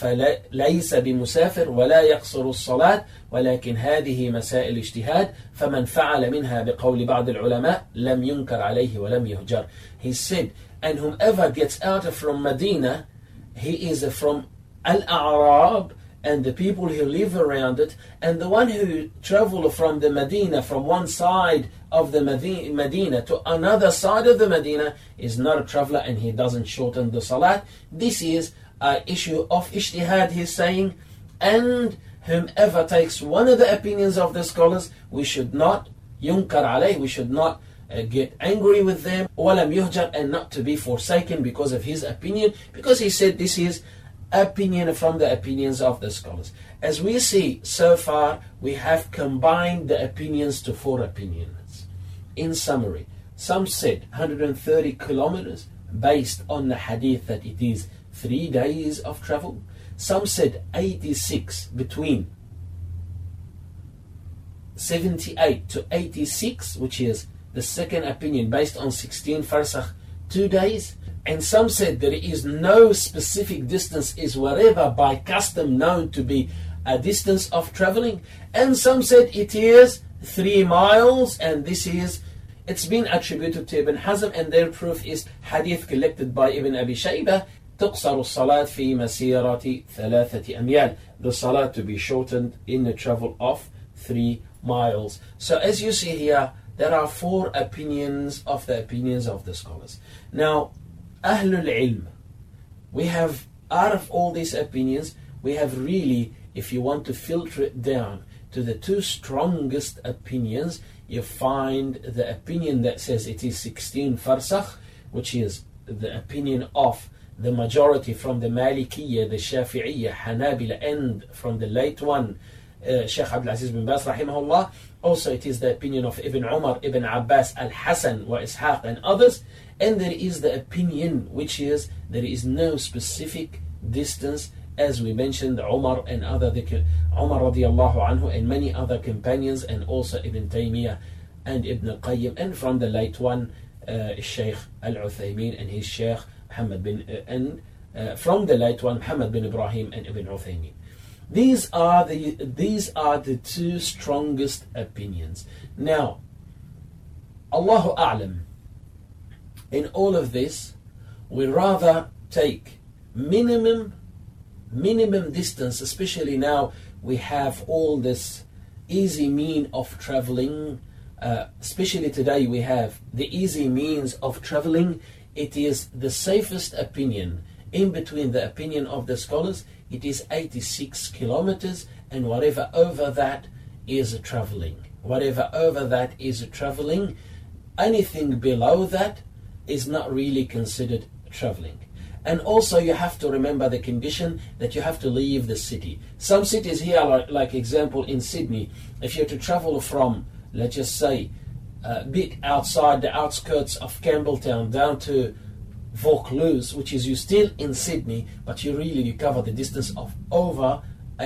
[SPEAKER 2] فليس بمسافر ولا يقصر الصلاة ولكن هذه مسائل اجتهاد فمن فعل منها بقول بعض العلماء لم ينكر عليه ولم يهجر. He said, and whomever gets out from Medina, he is from Al-A'rab and the people who live around it, and the one who travel from the Medina, from one side of the Medina to another side of the Medina, is not a traveler and he doesn't shorten the salat. This is an issue of ijtihad, he's saying, and whomever takes one of the opinions of the scholars, we should not yunkar alayh, we should not get angry with them, walam yuhjar, and not to be forsaken because of his opinion, because he said this is opinion from the opinions of the scholars. As we see so far, we have combined the opinions to 4 opinions. in summary, some said 130 kilometers based on the hadith that it is 3 days of travel. Some said 86, between 78 to 86, which is the second opinion based on 16 farsakh, 2 days. And some said there is no specific distance, is whatever by custom known to be a distance of traveling. And some said it is 3 miles, and it's been attributed to Ibn Hazm, and their proof is hadith collected by Ibn Abi Shaybah, تقصر الصلاة في مسيرة 3 أميال, the salah to be shortened in the travel of 3 miles. So as you see here, there are 4 opinions of the scholars. Now, Ahlul Ilm, we have, out of all these opinions, we have really, if you want to filter it down to the 2 strongest opinions, you find the opinion that says it is 16 farsakh, which is the opinion of the majority from the Malikiyya, the Shafi'iyya, Hanabila, and from the late one, Sheikh Abdul Aziz bin Baz rahimahullah. Also it is the opinion of Ibn Umar, Ibn Abbas, Al-Hasan, wa Ishaq, and others. And there is the opinion which is there is no specific distance, as we mentioned, Umar and other, Umar radiallahu anhu and many other companions, and also Ibn Taymiyyah and Ibn al-Qayyim, and from the late one, Sheikh Al-Uthaymin and his Sheikh Muhammad bin, from the late one, Muhammad bin Ibrahim and Ibn Uthaymin. These are the 2 strongest opinions. Now, Allahu A'lam, in all of this, we rather take minimum distance, especially now we have all this easy mean of traveling, especially today we have the easy means of traveling. It is the safest opinion in between the opinion of the scholars. It is 86 kilometers, and whatever over that is traveling. Whatever over that is traveling. Anything below that is not really considered traveling. And also you have to remember the condition that you have to leave the city. Some cities here, like example in Sydney, if you're to travel from, let's just say, a bit outside the outskirts of Campbelltown down to Vaucluse, which is you still in Sydney, but you cover the distance of over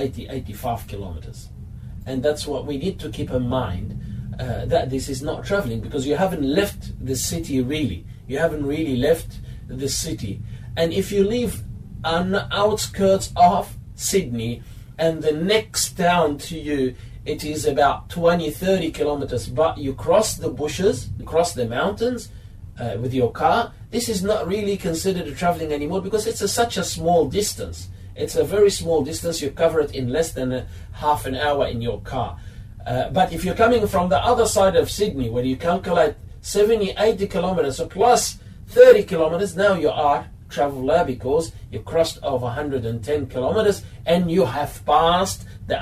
[SPEAKER 2] 85 kilometers. And that's what we need to keep in mind, that this is not traveling, because you haven't left the city really. You haven't really left the city. And if you live on the outskirts of Sydney, and the next town to you, it is about 20-30 kilometers, but you cross the bushes, you cross the mountains with your car, this is not really considered traveling anymore, because it's such a small distance. It's a very small distance. You cover it in less than half an hour in your car. But if you're coming from the other side of Sydney, where you calculate 70-80 kilometers, so plus 30 kilometers, now you are traveler, because you crossed over 110 kilometers and you have passed the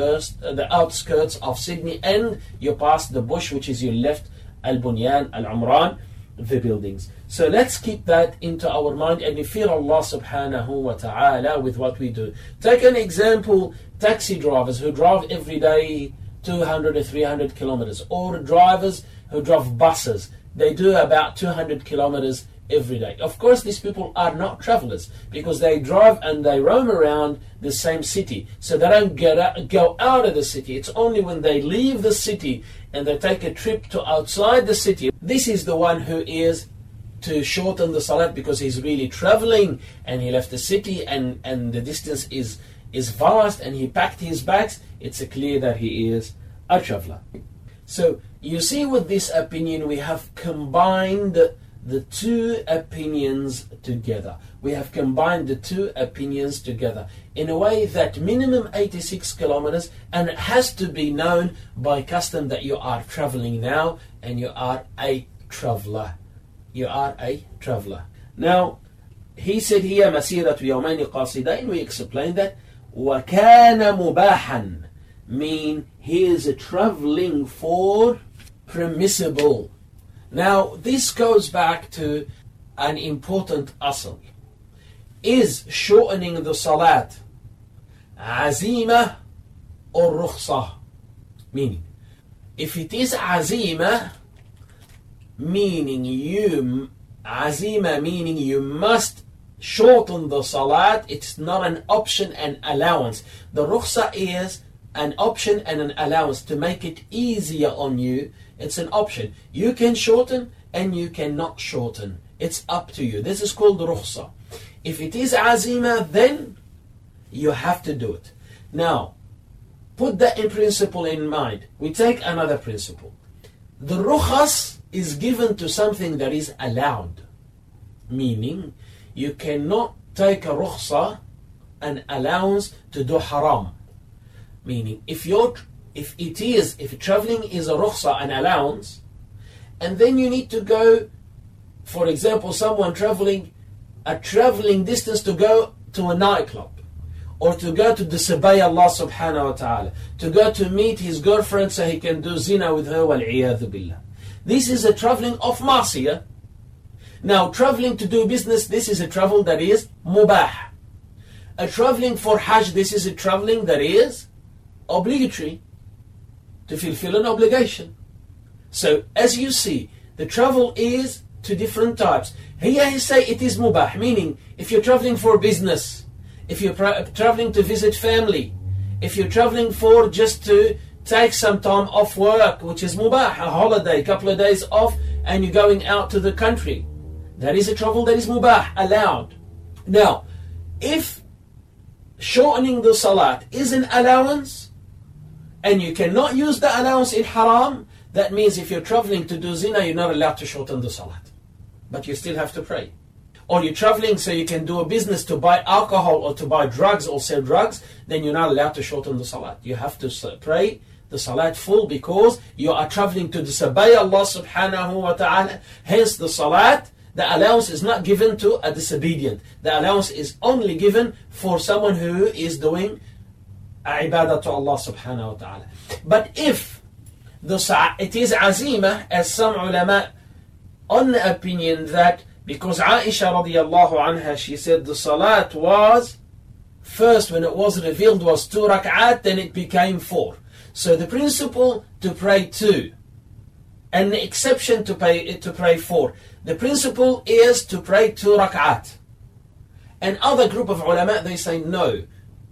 [SPEAKER 2] outskirts of Sydney, and you passed the bush, which is you left Al-Bunyan, Al-Umran, the buildings. So let's keep that into our mind and we fear Allah subhanahu wa ta'ala with what we do. Take an example, taxi drivers who drive every day 200 or 300 kilometers, or drivers who drive buses. They do about 200 kilometers every day. Of course, these people are not travelers, because they drive and they roam around the same city, so they don't go out of the city. It's only when they leave the city and they take a trip to outside the city, this is the one who is to shorten the salat, because he's really traveling and he left the city and the distance is vast and he packed his bags. It's clear that he is a traveler. So you see, with this opinion we have combined the 2 opinions together. We have combined the 2 opinions together in a way that minimum 86 kilometers, and it has to be known by custom that you are traveling now and you are a traveler. You are a traveler. Now, he said here, مسيرة يومين قاصدين, we explained that. وكان مباحا, mean he is traveling for permissible. Now, this goes back to an important asl. Is shortening the salat azima or rukhsah? Meaning, if it is azima, meaning azima meaning you must shorten the salat. It's not an option and allowance. The rukhsa is an option and an allowance to make it easier on you. It's an option. You can shorten and you cannot shorten. It's up to you. This is called rukhsa. If it is azima, then you have to do it. Now, put that in principle in mind. We take another principle. The rukhas is given to something that is allowed. Meaning, you cannot take a rukhsa, an allowance, to do haram. Meaning, if traveling is a rukhsa, an allowance, and then you need to go, for example, someone traveling a traveling distance to go to a nightclub, or to go to disobey Allah subhanahu wa ta'ala, to go to meet his girlfriend so he can do zina with her, wal-'iyadhu billah. This is a traveling of ma'siyah. Now, traveling to do business, this is a travel that is mubah. A traveling for hajj, this is a traveling that is obligatory, to fulfill an obligation. So, as you see, the travel is two different types. Here he say it is mubah, meaning if you're traveling for business, if you're traveling to visit family, if you're traveling for just to take some time off work, which is mubah, a holiday, a couple of days off, and you're going out to the country, that is a travel that is mubah, allowed. Now, if shortening the salat is an allowance, and you cannot use the allowance in haram, that means if you're traveling to do zina, you're not allowed to shorten the salat. But you still have to pray. Or you're traveling so you can do a business to buy alcohol or to buy drugs or sell drugs, then you're not allowed to shorten the salat. You have to pray the salat full because you are traveling to disobey Allah subhanahu wa ta'ala. Hence the salat, the allowance is not given to a disobedient. The allowance is only given for someone who is doing ibadah to Allah subhanahu wa ta'ala. But if it is azimah, as some ulama on the opinion that because Aisha radiallahu anha, she said the salat was first when it was revealed was 2 rak'at, then it became 4. So the principle to pray 2 and the exception to pray 4. The principle is to pray 2 rak'at. And other group of ulama, they say no.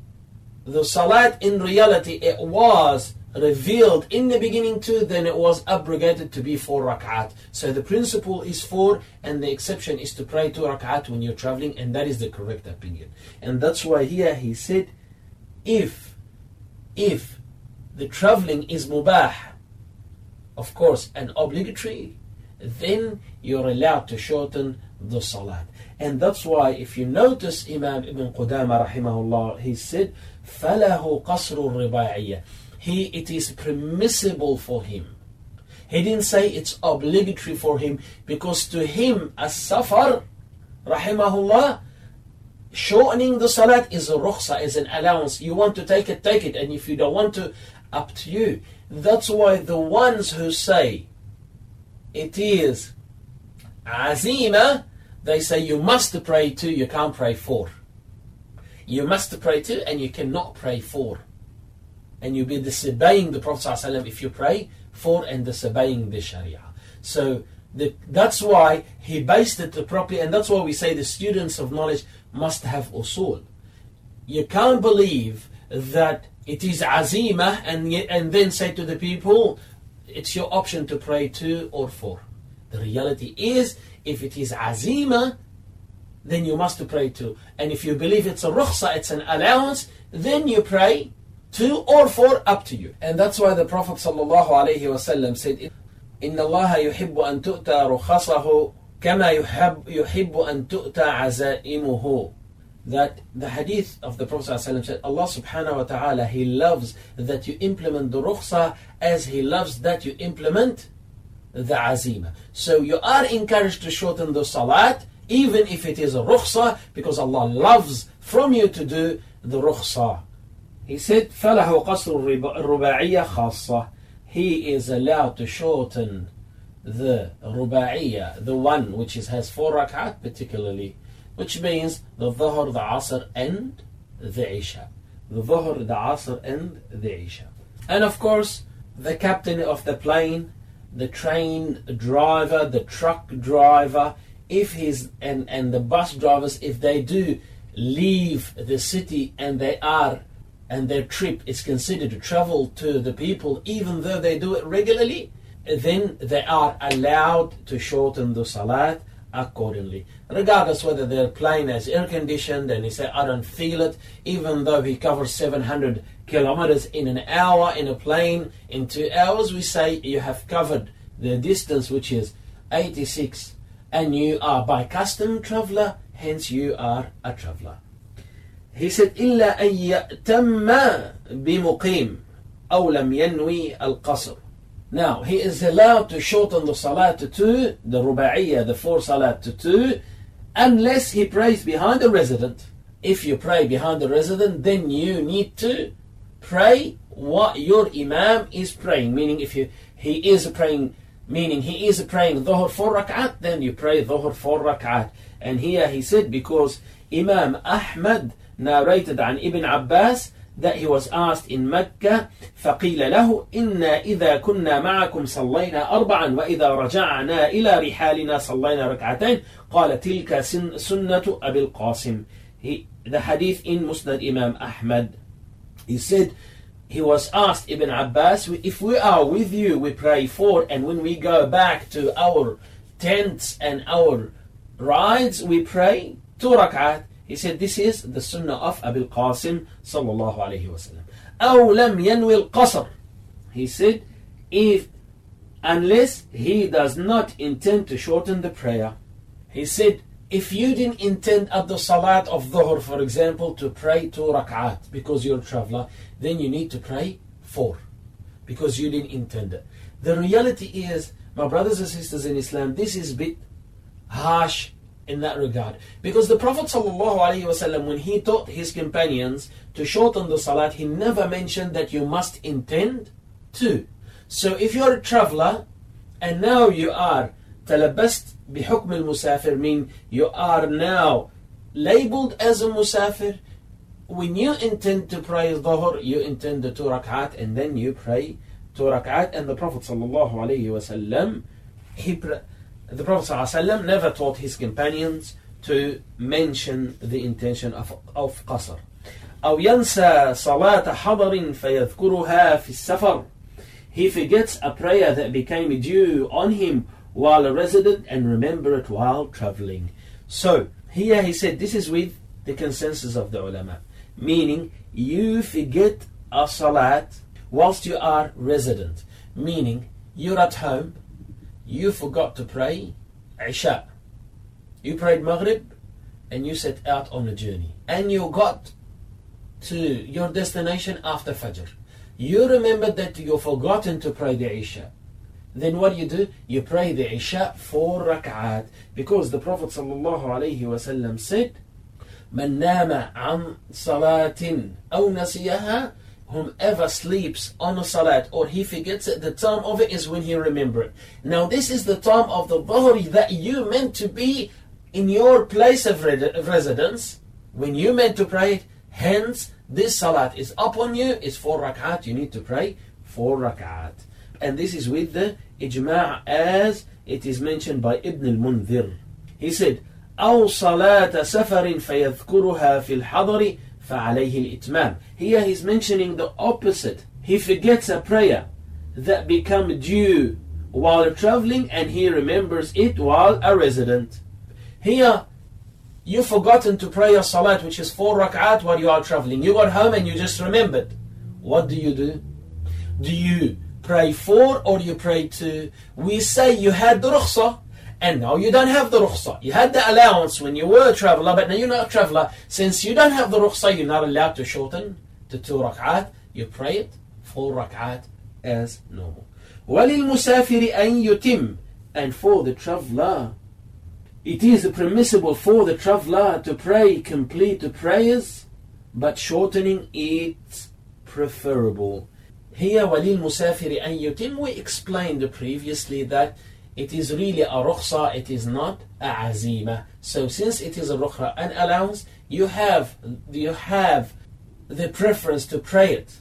[SPEAKER 2] The salat in reality it was revealed in the beginning 2, then it was abrogated to be 4 rak'at. So the principle is 4 and the exception is to pray 2 rak'at when you're traveling, and that is the correct opinion. And that's why here he said if the traveling is mubah, of course, and obligatory, then you're allowed to shorten the salat. And that's why if you notice Imam Ibn Qudama rahimahullah, he said فَلَهُ قَصْرُ الرِّبَاعِيَّةِ. It is permissible for him. He didn't say it's obligatory for him, because to him, as-safar, rahimahullah, shortening the salat is a rukhsa, is an allowance. You want to take it, take it. And if you don't want to, up to you. That's why the ones who say it is azima, they say you must pray 2, you can't pray 4. You must pray 2 and you cannot pray 4. And you'll be disobeying the Prophet ﷺ if you pray 4 and disobeying the Sharia. So that's why he based it properly, and that's why we say the students of knowledge must have usul. You can't believe that it is azimah and then say to the people, it's your option to pray 2 or 4. The reality is, if it is azimah, then you must pray 2. And if you believe it's a rukhsa, it's an allowance, then you pray 2 or 4, up to you. And that's why the Prophet ﷺ said, إِنَّ اللَّهَ يُحِبُّ أَن تُؤْتَى رُخَصَهُ كَمَا يُحِبُّ أَن تُؤْتَى عَزَائِمُهُ. That the hadith of the Prophet ﷺ said, Allah subhanahu wa ta'ala, He loves that you implement the rukhsa as He loves that you implement the azima. So you are encouraged to shorten the salat, even if it is a rukhsa, because Allah loves from you to do the rukhsa. He said, فَلَهُ قَصْرُ الرُّبَاعِيَّةِ خَاصَّةً. He is allowed to shorten the ruba'iyya, the one which has 4 rak'at particularly, which means the dhuhr, the asr, and the isha. The dhuhr, the asr, and the isha. And of course, the captain of the plane the train driver, the truck driver, if he's and the bus drivers, if they do leave the city and their trip is considered to travel to the people, even though they do it regularly, then they are allowed to shorten the salat accordingly, regardless whether their plane is air conditioned and he say, I don't feel it, even though he covers 700 kilometers in an hour in a plane. In 2 hours, we say you have covered the distance, which is 86, and you are by custom traveler, hence you are a traveler. He said, إلا أن يأتم بمقيم أو لم ينوي القصر. Now, he is allowed to shorten the salat to 2, the ruba'iyya, the 4 salat to 2, unless he prays behind the resident. If you pray behind the resident, then you need to pray what your imam is praying. Meaning, if he is praying dhuhr 4 rak'at, then you pray dhuhr 4 rak'at. And here he said, because Imam Ahmad narrated عن Ibn Abbas that he was asked in Mecca, فقيل له إنا إذا كنا معكم صلينا 4 وإذا رجعنا إلى رحالنا صلينا ركعتين قال تلك سنة أبي القاسم. The hadith in Musnad Imam Ahmad. He said, he was asked, Ibn Abbas, if we are with you, we pray 4, and when we go back to our tents and our rides, we pray 2 rak'at. He said, this is the sunnah of Abil Qasim sallallahu alayhi wa sallam. أو لم ينوي القصر. He said, unless he does not intend to shorten the prayer. He said, if you didn't intend at the salat of dhuhr, for example, to pray 2 rak'at because you're a traveler, then you need to pray 4 because you didn't intend it. The reality is, my brothers and sisters in Islam, this is a bit harsh in that regard, because the Prophet ﷺ, when he taught his companions to shorten the salat, he never mentioned that you must intend to. So if you're a traveler and now you are talabast bihukm al-musafir, mean you are now labeled as a musafir, when you intend to pray dhuhr, you intend the 2 rak'at and then you pray 2 rak'at. And the Prophet ﷺ, the Prophet ﷺ never taught his companions to mention the intention of qasr. أو ينسى صلاة حضر فيذكرها في السفر. He forgets a prayer that became due on him while a resident and remember it while traveling. So here he said, this is with the consensus of the ulama, meaning you forget a salat whilst you are resident, meaning you're at home, you forgot to pray Isha. You prayed Maghrib and you set out on a journey. And you got to your destination after Fajr. You remembered that you've forgotten to pray the Isha. Then what do? You pray the Isha 4 rak'at. Because the Prophet ﷺ said, من نام عن صلاة أو نسيها, whomever sleeps on a salat or he forgets it, the time of it is when he remembers it. Now this is the time of the dhuhr that you meant to be in your place of residence, when you meant to pray it. Hence, this salat is upon you, it's 4 rak'at, you need to pray 4 rak'at. And this is with the ijma' as it is mentioned by Ibn al-Mundhir. He said, أو صلاة سفر فيذكرها في الحضر فعليه الإتمام. Here he's mentioning the opposite. He forgets a prayer that become due while traveling and he remembers it while a resident. Here, you've forgotten to pray a salat which is 4 rak'at while you are traveling. You got home and you just remembered. What do? Do you pray 4 or you pray 2? We say you had the rukhsah and now you don't have the rukhsah. You had the allowance when you were a traveler, but now you're not a traveler. Since you don't have the rukhsah, you're not allowed to shorten to 2 rak'at. You pray it 4 rak'at as normal. وَلِلْمُسَافِرِ أَنْ يُتِمْ. And for the traveler, it is permissible for the traveler to pray complete prayers, but shortening it preferable. Here, وَلِلْمُسَافِرِ أَنْ يُتِمْ, we explained previously that it is really a rukhsah, it is not a azima. So since it is a rukhsah, an allowance, you have the preference to pray it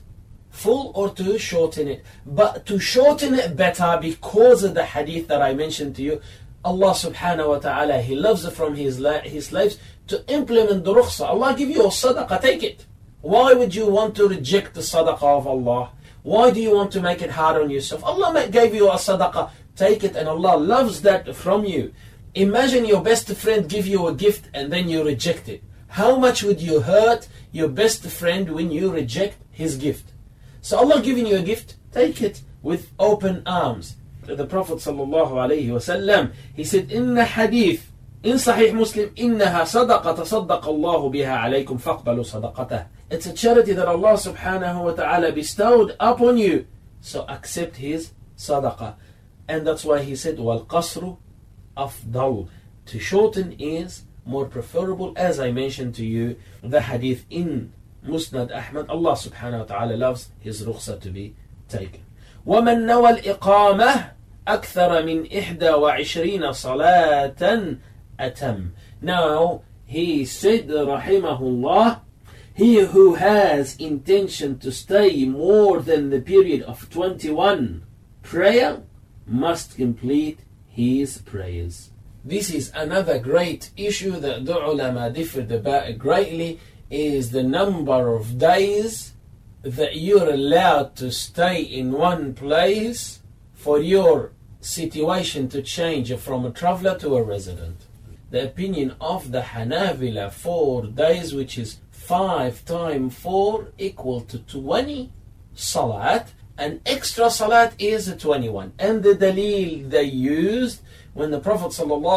[SPEAKER 2] full or to shorten it. But to shorten it better, because of the hadith that I mentioned to you, Allah subhanahu wa ta'ala, He loves from His slaves to implement the rukhsah. Allah give you a sadaqah, take it. Why would you want to reject the sadaqah of Allah? Why do you want to make it hard on yourself? Allah gave you a sadaqah, take it, and Allah loves that from you. Imagine your best friend give you a gift and then you reject it. How much would you hurt your best friend when you reject his gift? So Allah giving you a gift, take it with open arms. The Prophet ﷺ, he said, Inna hadith, in Sahih Muslim, Innaha sadaqa tasaddaqa Allahu biha alaykum faqbalu sadaqatah. It's a charity that Allah subhanahu wa ta'ala bestowed upon you. So accept His sadaqah. And that's why He said, Wal qasru afdal. To shorten is more preferable. As I mentioned to you, the hadith in Musnad Ahmad, Allah subhanahu wa ta'ala loves His rukhsah to be taken. وَمَنْ نَوَى الْإِقَامَةِ أَكْثَرَ مِنْ 21 صَلَاةً أَتَمْ. Now, he said, rahimahullah, he who has intention to stay more than the period of 21 prayer must complete his prayers. This is another great issue that the ulama differed about greatly, is the number of days that you're allowed to stay in one place for your situation to change from a traveler to a resident. The opinion of the Hanabila, 4 days, which is 5 times 4 equal to 20 salat. An extra salat is 21. And the dalil they used when the Prophet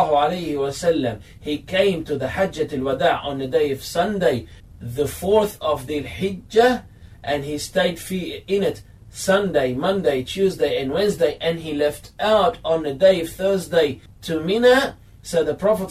[SPEAKER 2] ﷺ, he came to the Hajjat al-Wada' on the day of Sunday, the 4th of the Hijjah, and he stayed in it Sunday, Monday, Tuesday and Wednesday, and he left out on the day of Thursday to Mina. So the Prophet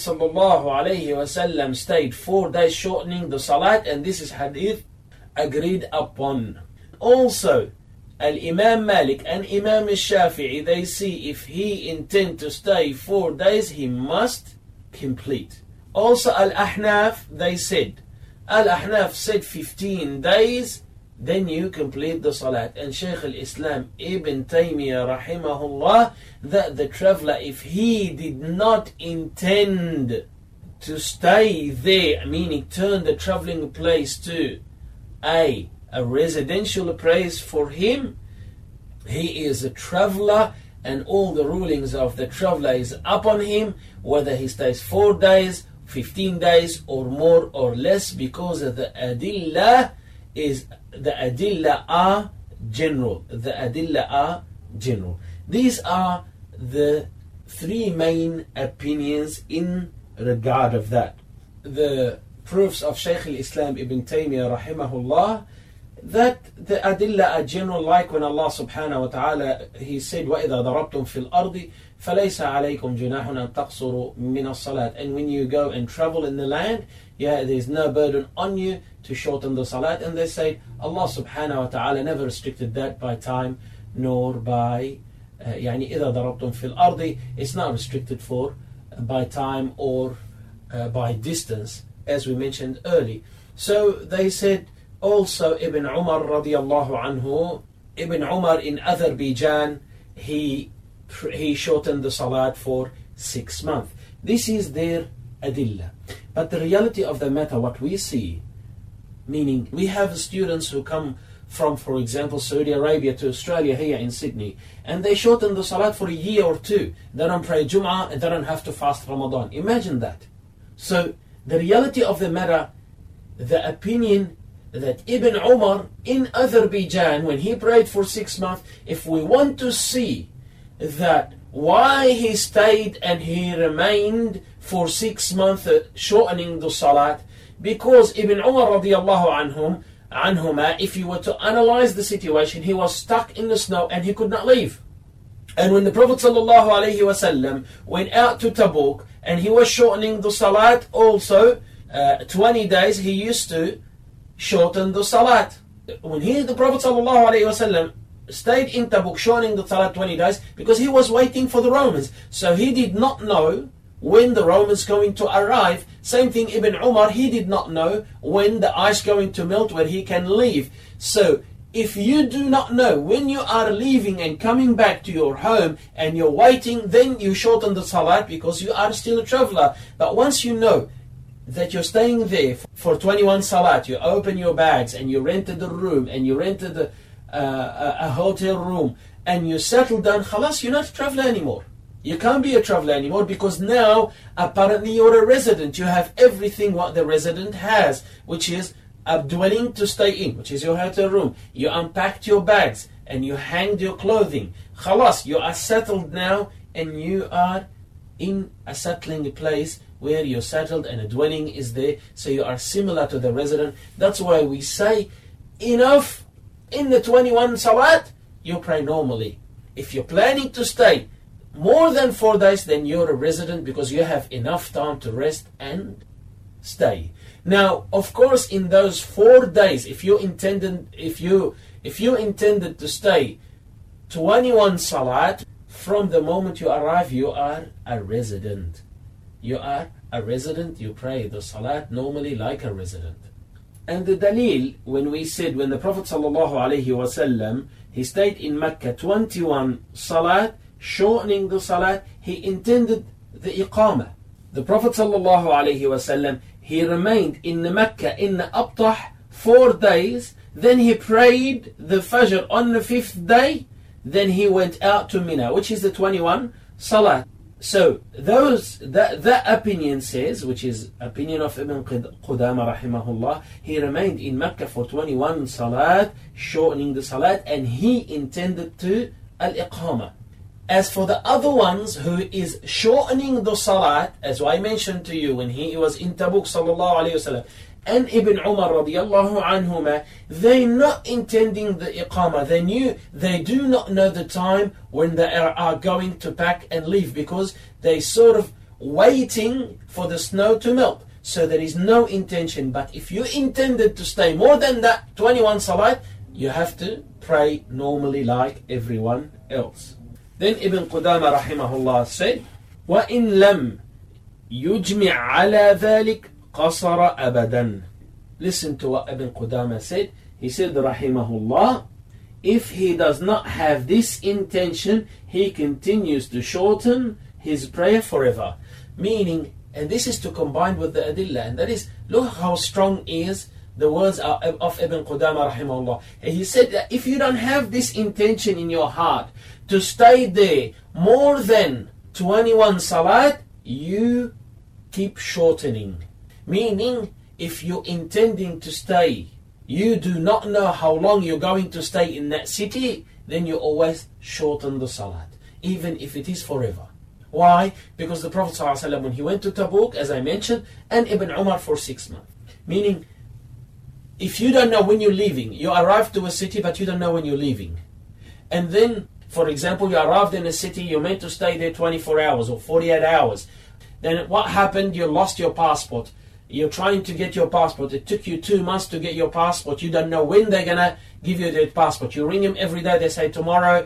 [SPEAKER 2] ﷺ stayed 4 days shortening the salat, and this is hadith agreed upon. Also, Al-Imam Malik and Imam Shafi'i, they see if he intend to stay 4 days, he must complete. Also Al-Ahnaf, they said, Al-Ahnaf said 15 days, then you complete the salat. And Shaykh al-Islam Ibn Taymiyyah rahimahullah, that the traveler, if he did not intend to stay there, meaning turn the traveling place to a residential place for him, he is a traveler, and all the rulings of the traveler is upon him, whether he stays 4 days, 15 days, or more or less, because of the adillah are general. The adillah are general. These are the 3 main opinions in regard of that. The proofs of Shaykh al-Islam Ibn Taymiyyah rahimahullah, that the adillah are general, like when Allah subhanahu wa ta'ala, He said, وَإِذَا ضَرَبْتُمْ فِي الْأَرْضِ فَلَيْسَ عَلَيْكُمْ جُنَاحٌ أَن تَقْصُرُوا مِنَ الصَّلَاةِ. And when you go and travel in the land, there's no burden on you to shorten the salat. And they say Allah subhanahu wa ta'ala never restricted that by time nor by إِذَا ضَرَبْتُمْ فِي الْأَرْضِ, it's not restricted by time or by distance, as we mentioned early. So they said also Ibn Umar radiallahu anhu, Ibn Umar in Azerbaijan, he shortened the salat for 6 months. This is their adillah. But the reality of the matter, what we see, meaning we have students who come from, for example, Saudi Arabia to Australia here in Sydney, and they shorten the salat for a year or 2. They don't pray Jum'ah and they don't have to fast Ramadan. Imagine that. So the reality of the matter, the opinion that Ibn Umar in Azerbaijan, when he prayed for 6 months, if we want to see that why he stayed and he remained for 6 months shortening the salat, because Ibn Umar radiallahu anhuma, if you were to analyze the situation, he was stuck in the snow and he could not leave. And when the Prophet sallallahu alaihi wasallam went out to Tabuk and he was shortening the salat also, 20 days he used to shorten the salat. When the Prophet sallallahu alaihi wasallam stayed in Tabuk shortening the salat 20 days, because he was waiting for the Romans. So he did not know when the Romans going to arrive. Same thing Ibn Umar, he did not know when the ice going to melt, where he can leave. So if you do not know when you are leaving and coming back to your home and you're waiting, then you shorten the salat because you are still a traveler. But once you know that you're staying there for 21 salat, you open your bags and you rented the room and you rented a hotel room and you settle down, khalas, you're not a traveler anymore. You can't be a traveler anymore because now apparently you're a resident. You have everything what the resident has, which is a dwelling to stay in, which is your hotel room. You unpacked your bags and you hanged your clothing. Khalas, you are settled now and you are in a settling place where you're settled and a dwelling is there. So you are similar to the resident. That's why we say enough in the 21 salat, you pray normally. If you're planning to stay more than 4 days, then you're a resident because you have enough time to rest and stay. Now, of course, in those 4 days, if you intended to stay 21 salat, from the moment you arrive, you are a resident. You are a resident, you pray the salat normally like a resident. And the dalil, when the Prophet ﷺ, he stayed in Mecca 21 salat, shortening the salat, he intended the iqamah. The Prophet ﷺ, he remained in Mecca in the Abtah 4 days, then he prayed the Fajr on the 5th day, then he went out to Mina, which is the 21 salat. So that opinion says, which is opinion of Ibn Qudama rahimahullah, he remained in Mecca for 21 salat, shortening the salat, and he intended to al-iqamah. As for the other ones who is shortening the salat, as I mentioned to you when he was in Tabuk sallallahu alayhi wasallam, and Ibn Umar radiyallahu anhuma, they not intending the iqamah. They do not know the time when they are going to pack and leave because they sort of waiting for the snow to melt. So there is no intention. But if you intended to stay more than that 21 salat, you have to pray normally like everyone else. Then Ibn Qudama rahimahullah said, وَإِن لَمْ يُجْمِعْ عَلَى ذَلِكَ قَصَرَ أَبَدًا. Listen to what Ibn Qudama said. He said, rahimahullah, if he does not have this intention, he continues to shorten his prayer forever. Meaning, and this is to combine with the adillah, and that is, look how strong is the words of Ibn Qudama rahimahullah. And he said that if you don't have this intention in your heart to stay there more than 21 salat, you keep shortening. Meaning, if you're intending to stay, you do not know how long you're going to stay in that city, then you always shorten the salat, even if it is forever. Why? Because the Prophet ﷺ, when he went to Tabuk, as I mentioned, and Ibn Umar for 6 months. Meaning, if you don't know when you're leaving, you arrive to a city but you don't know when you're leaving. And then, for example, you arrived in a city, you're meant to stay there 24 hours or 48 hours. Then what happened? You lost your passport. You're trying to get your passport. It took you 2 months to get your passport. You don't know when they're going to give you the passport. You ring them every day. They say tomorrow,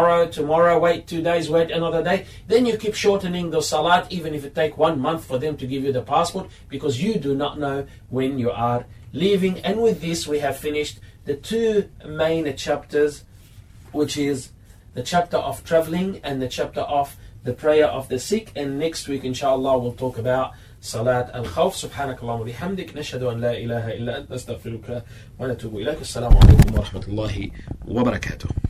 [SPEAKER 2] wait 2 days, wait another day. Then you keep shortening the salat, even if it takes 1 month for them to give you the passport, because you do not know when you are leaving. And with this, we have finished the 2 main chapters, which is the chapter of traveling and the chapter of the prayer of the sick. And next week, inshallah, we'll talk about صلاة الخوف. سبحانك اللهم وبحمدك نشهد أن لا إله إلا أنت نستغفرك ونتوب إليك. السلام عليكم ورحمة الله وبركاته.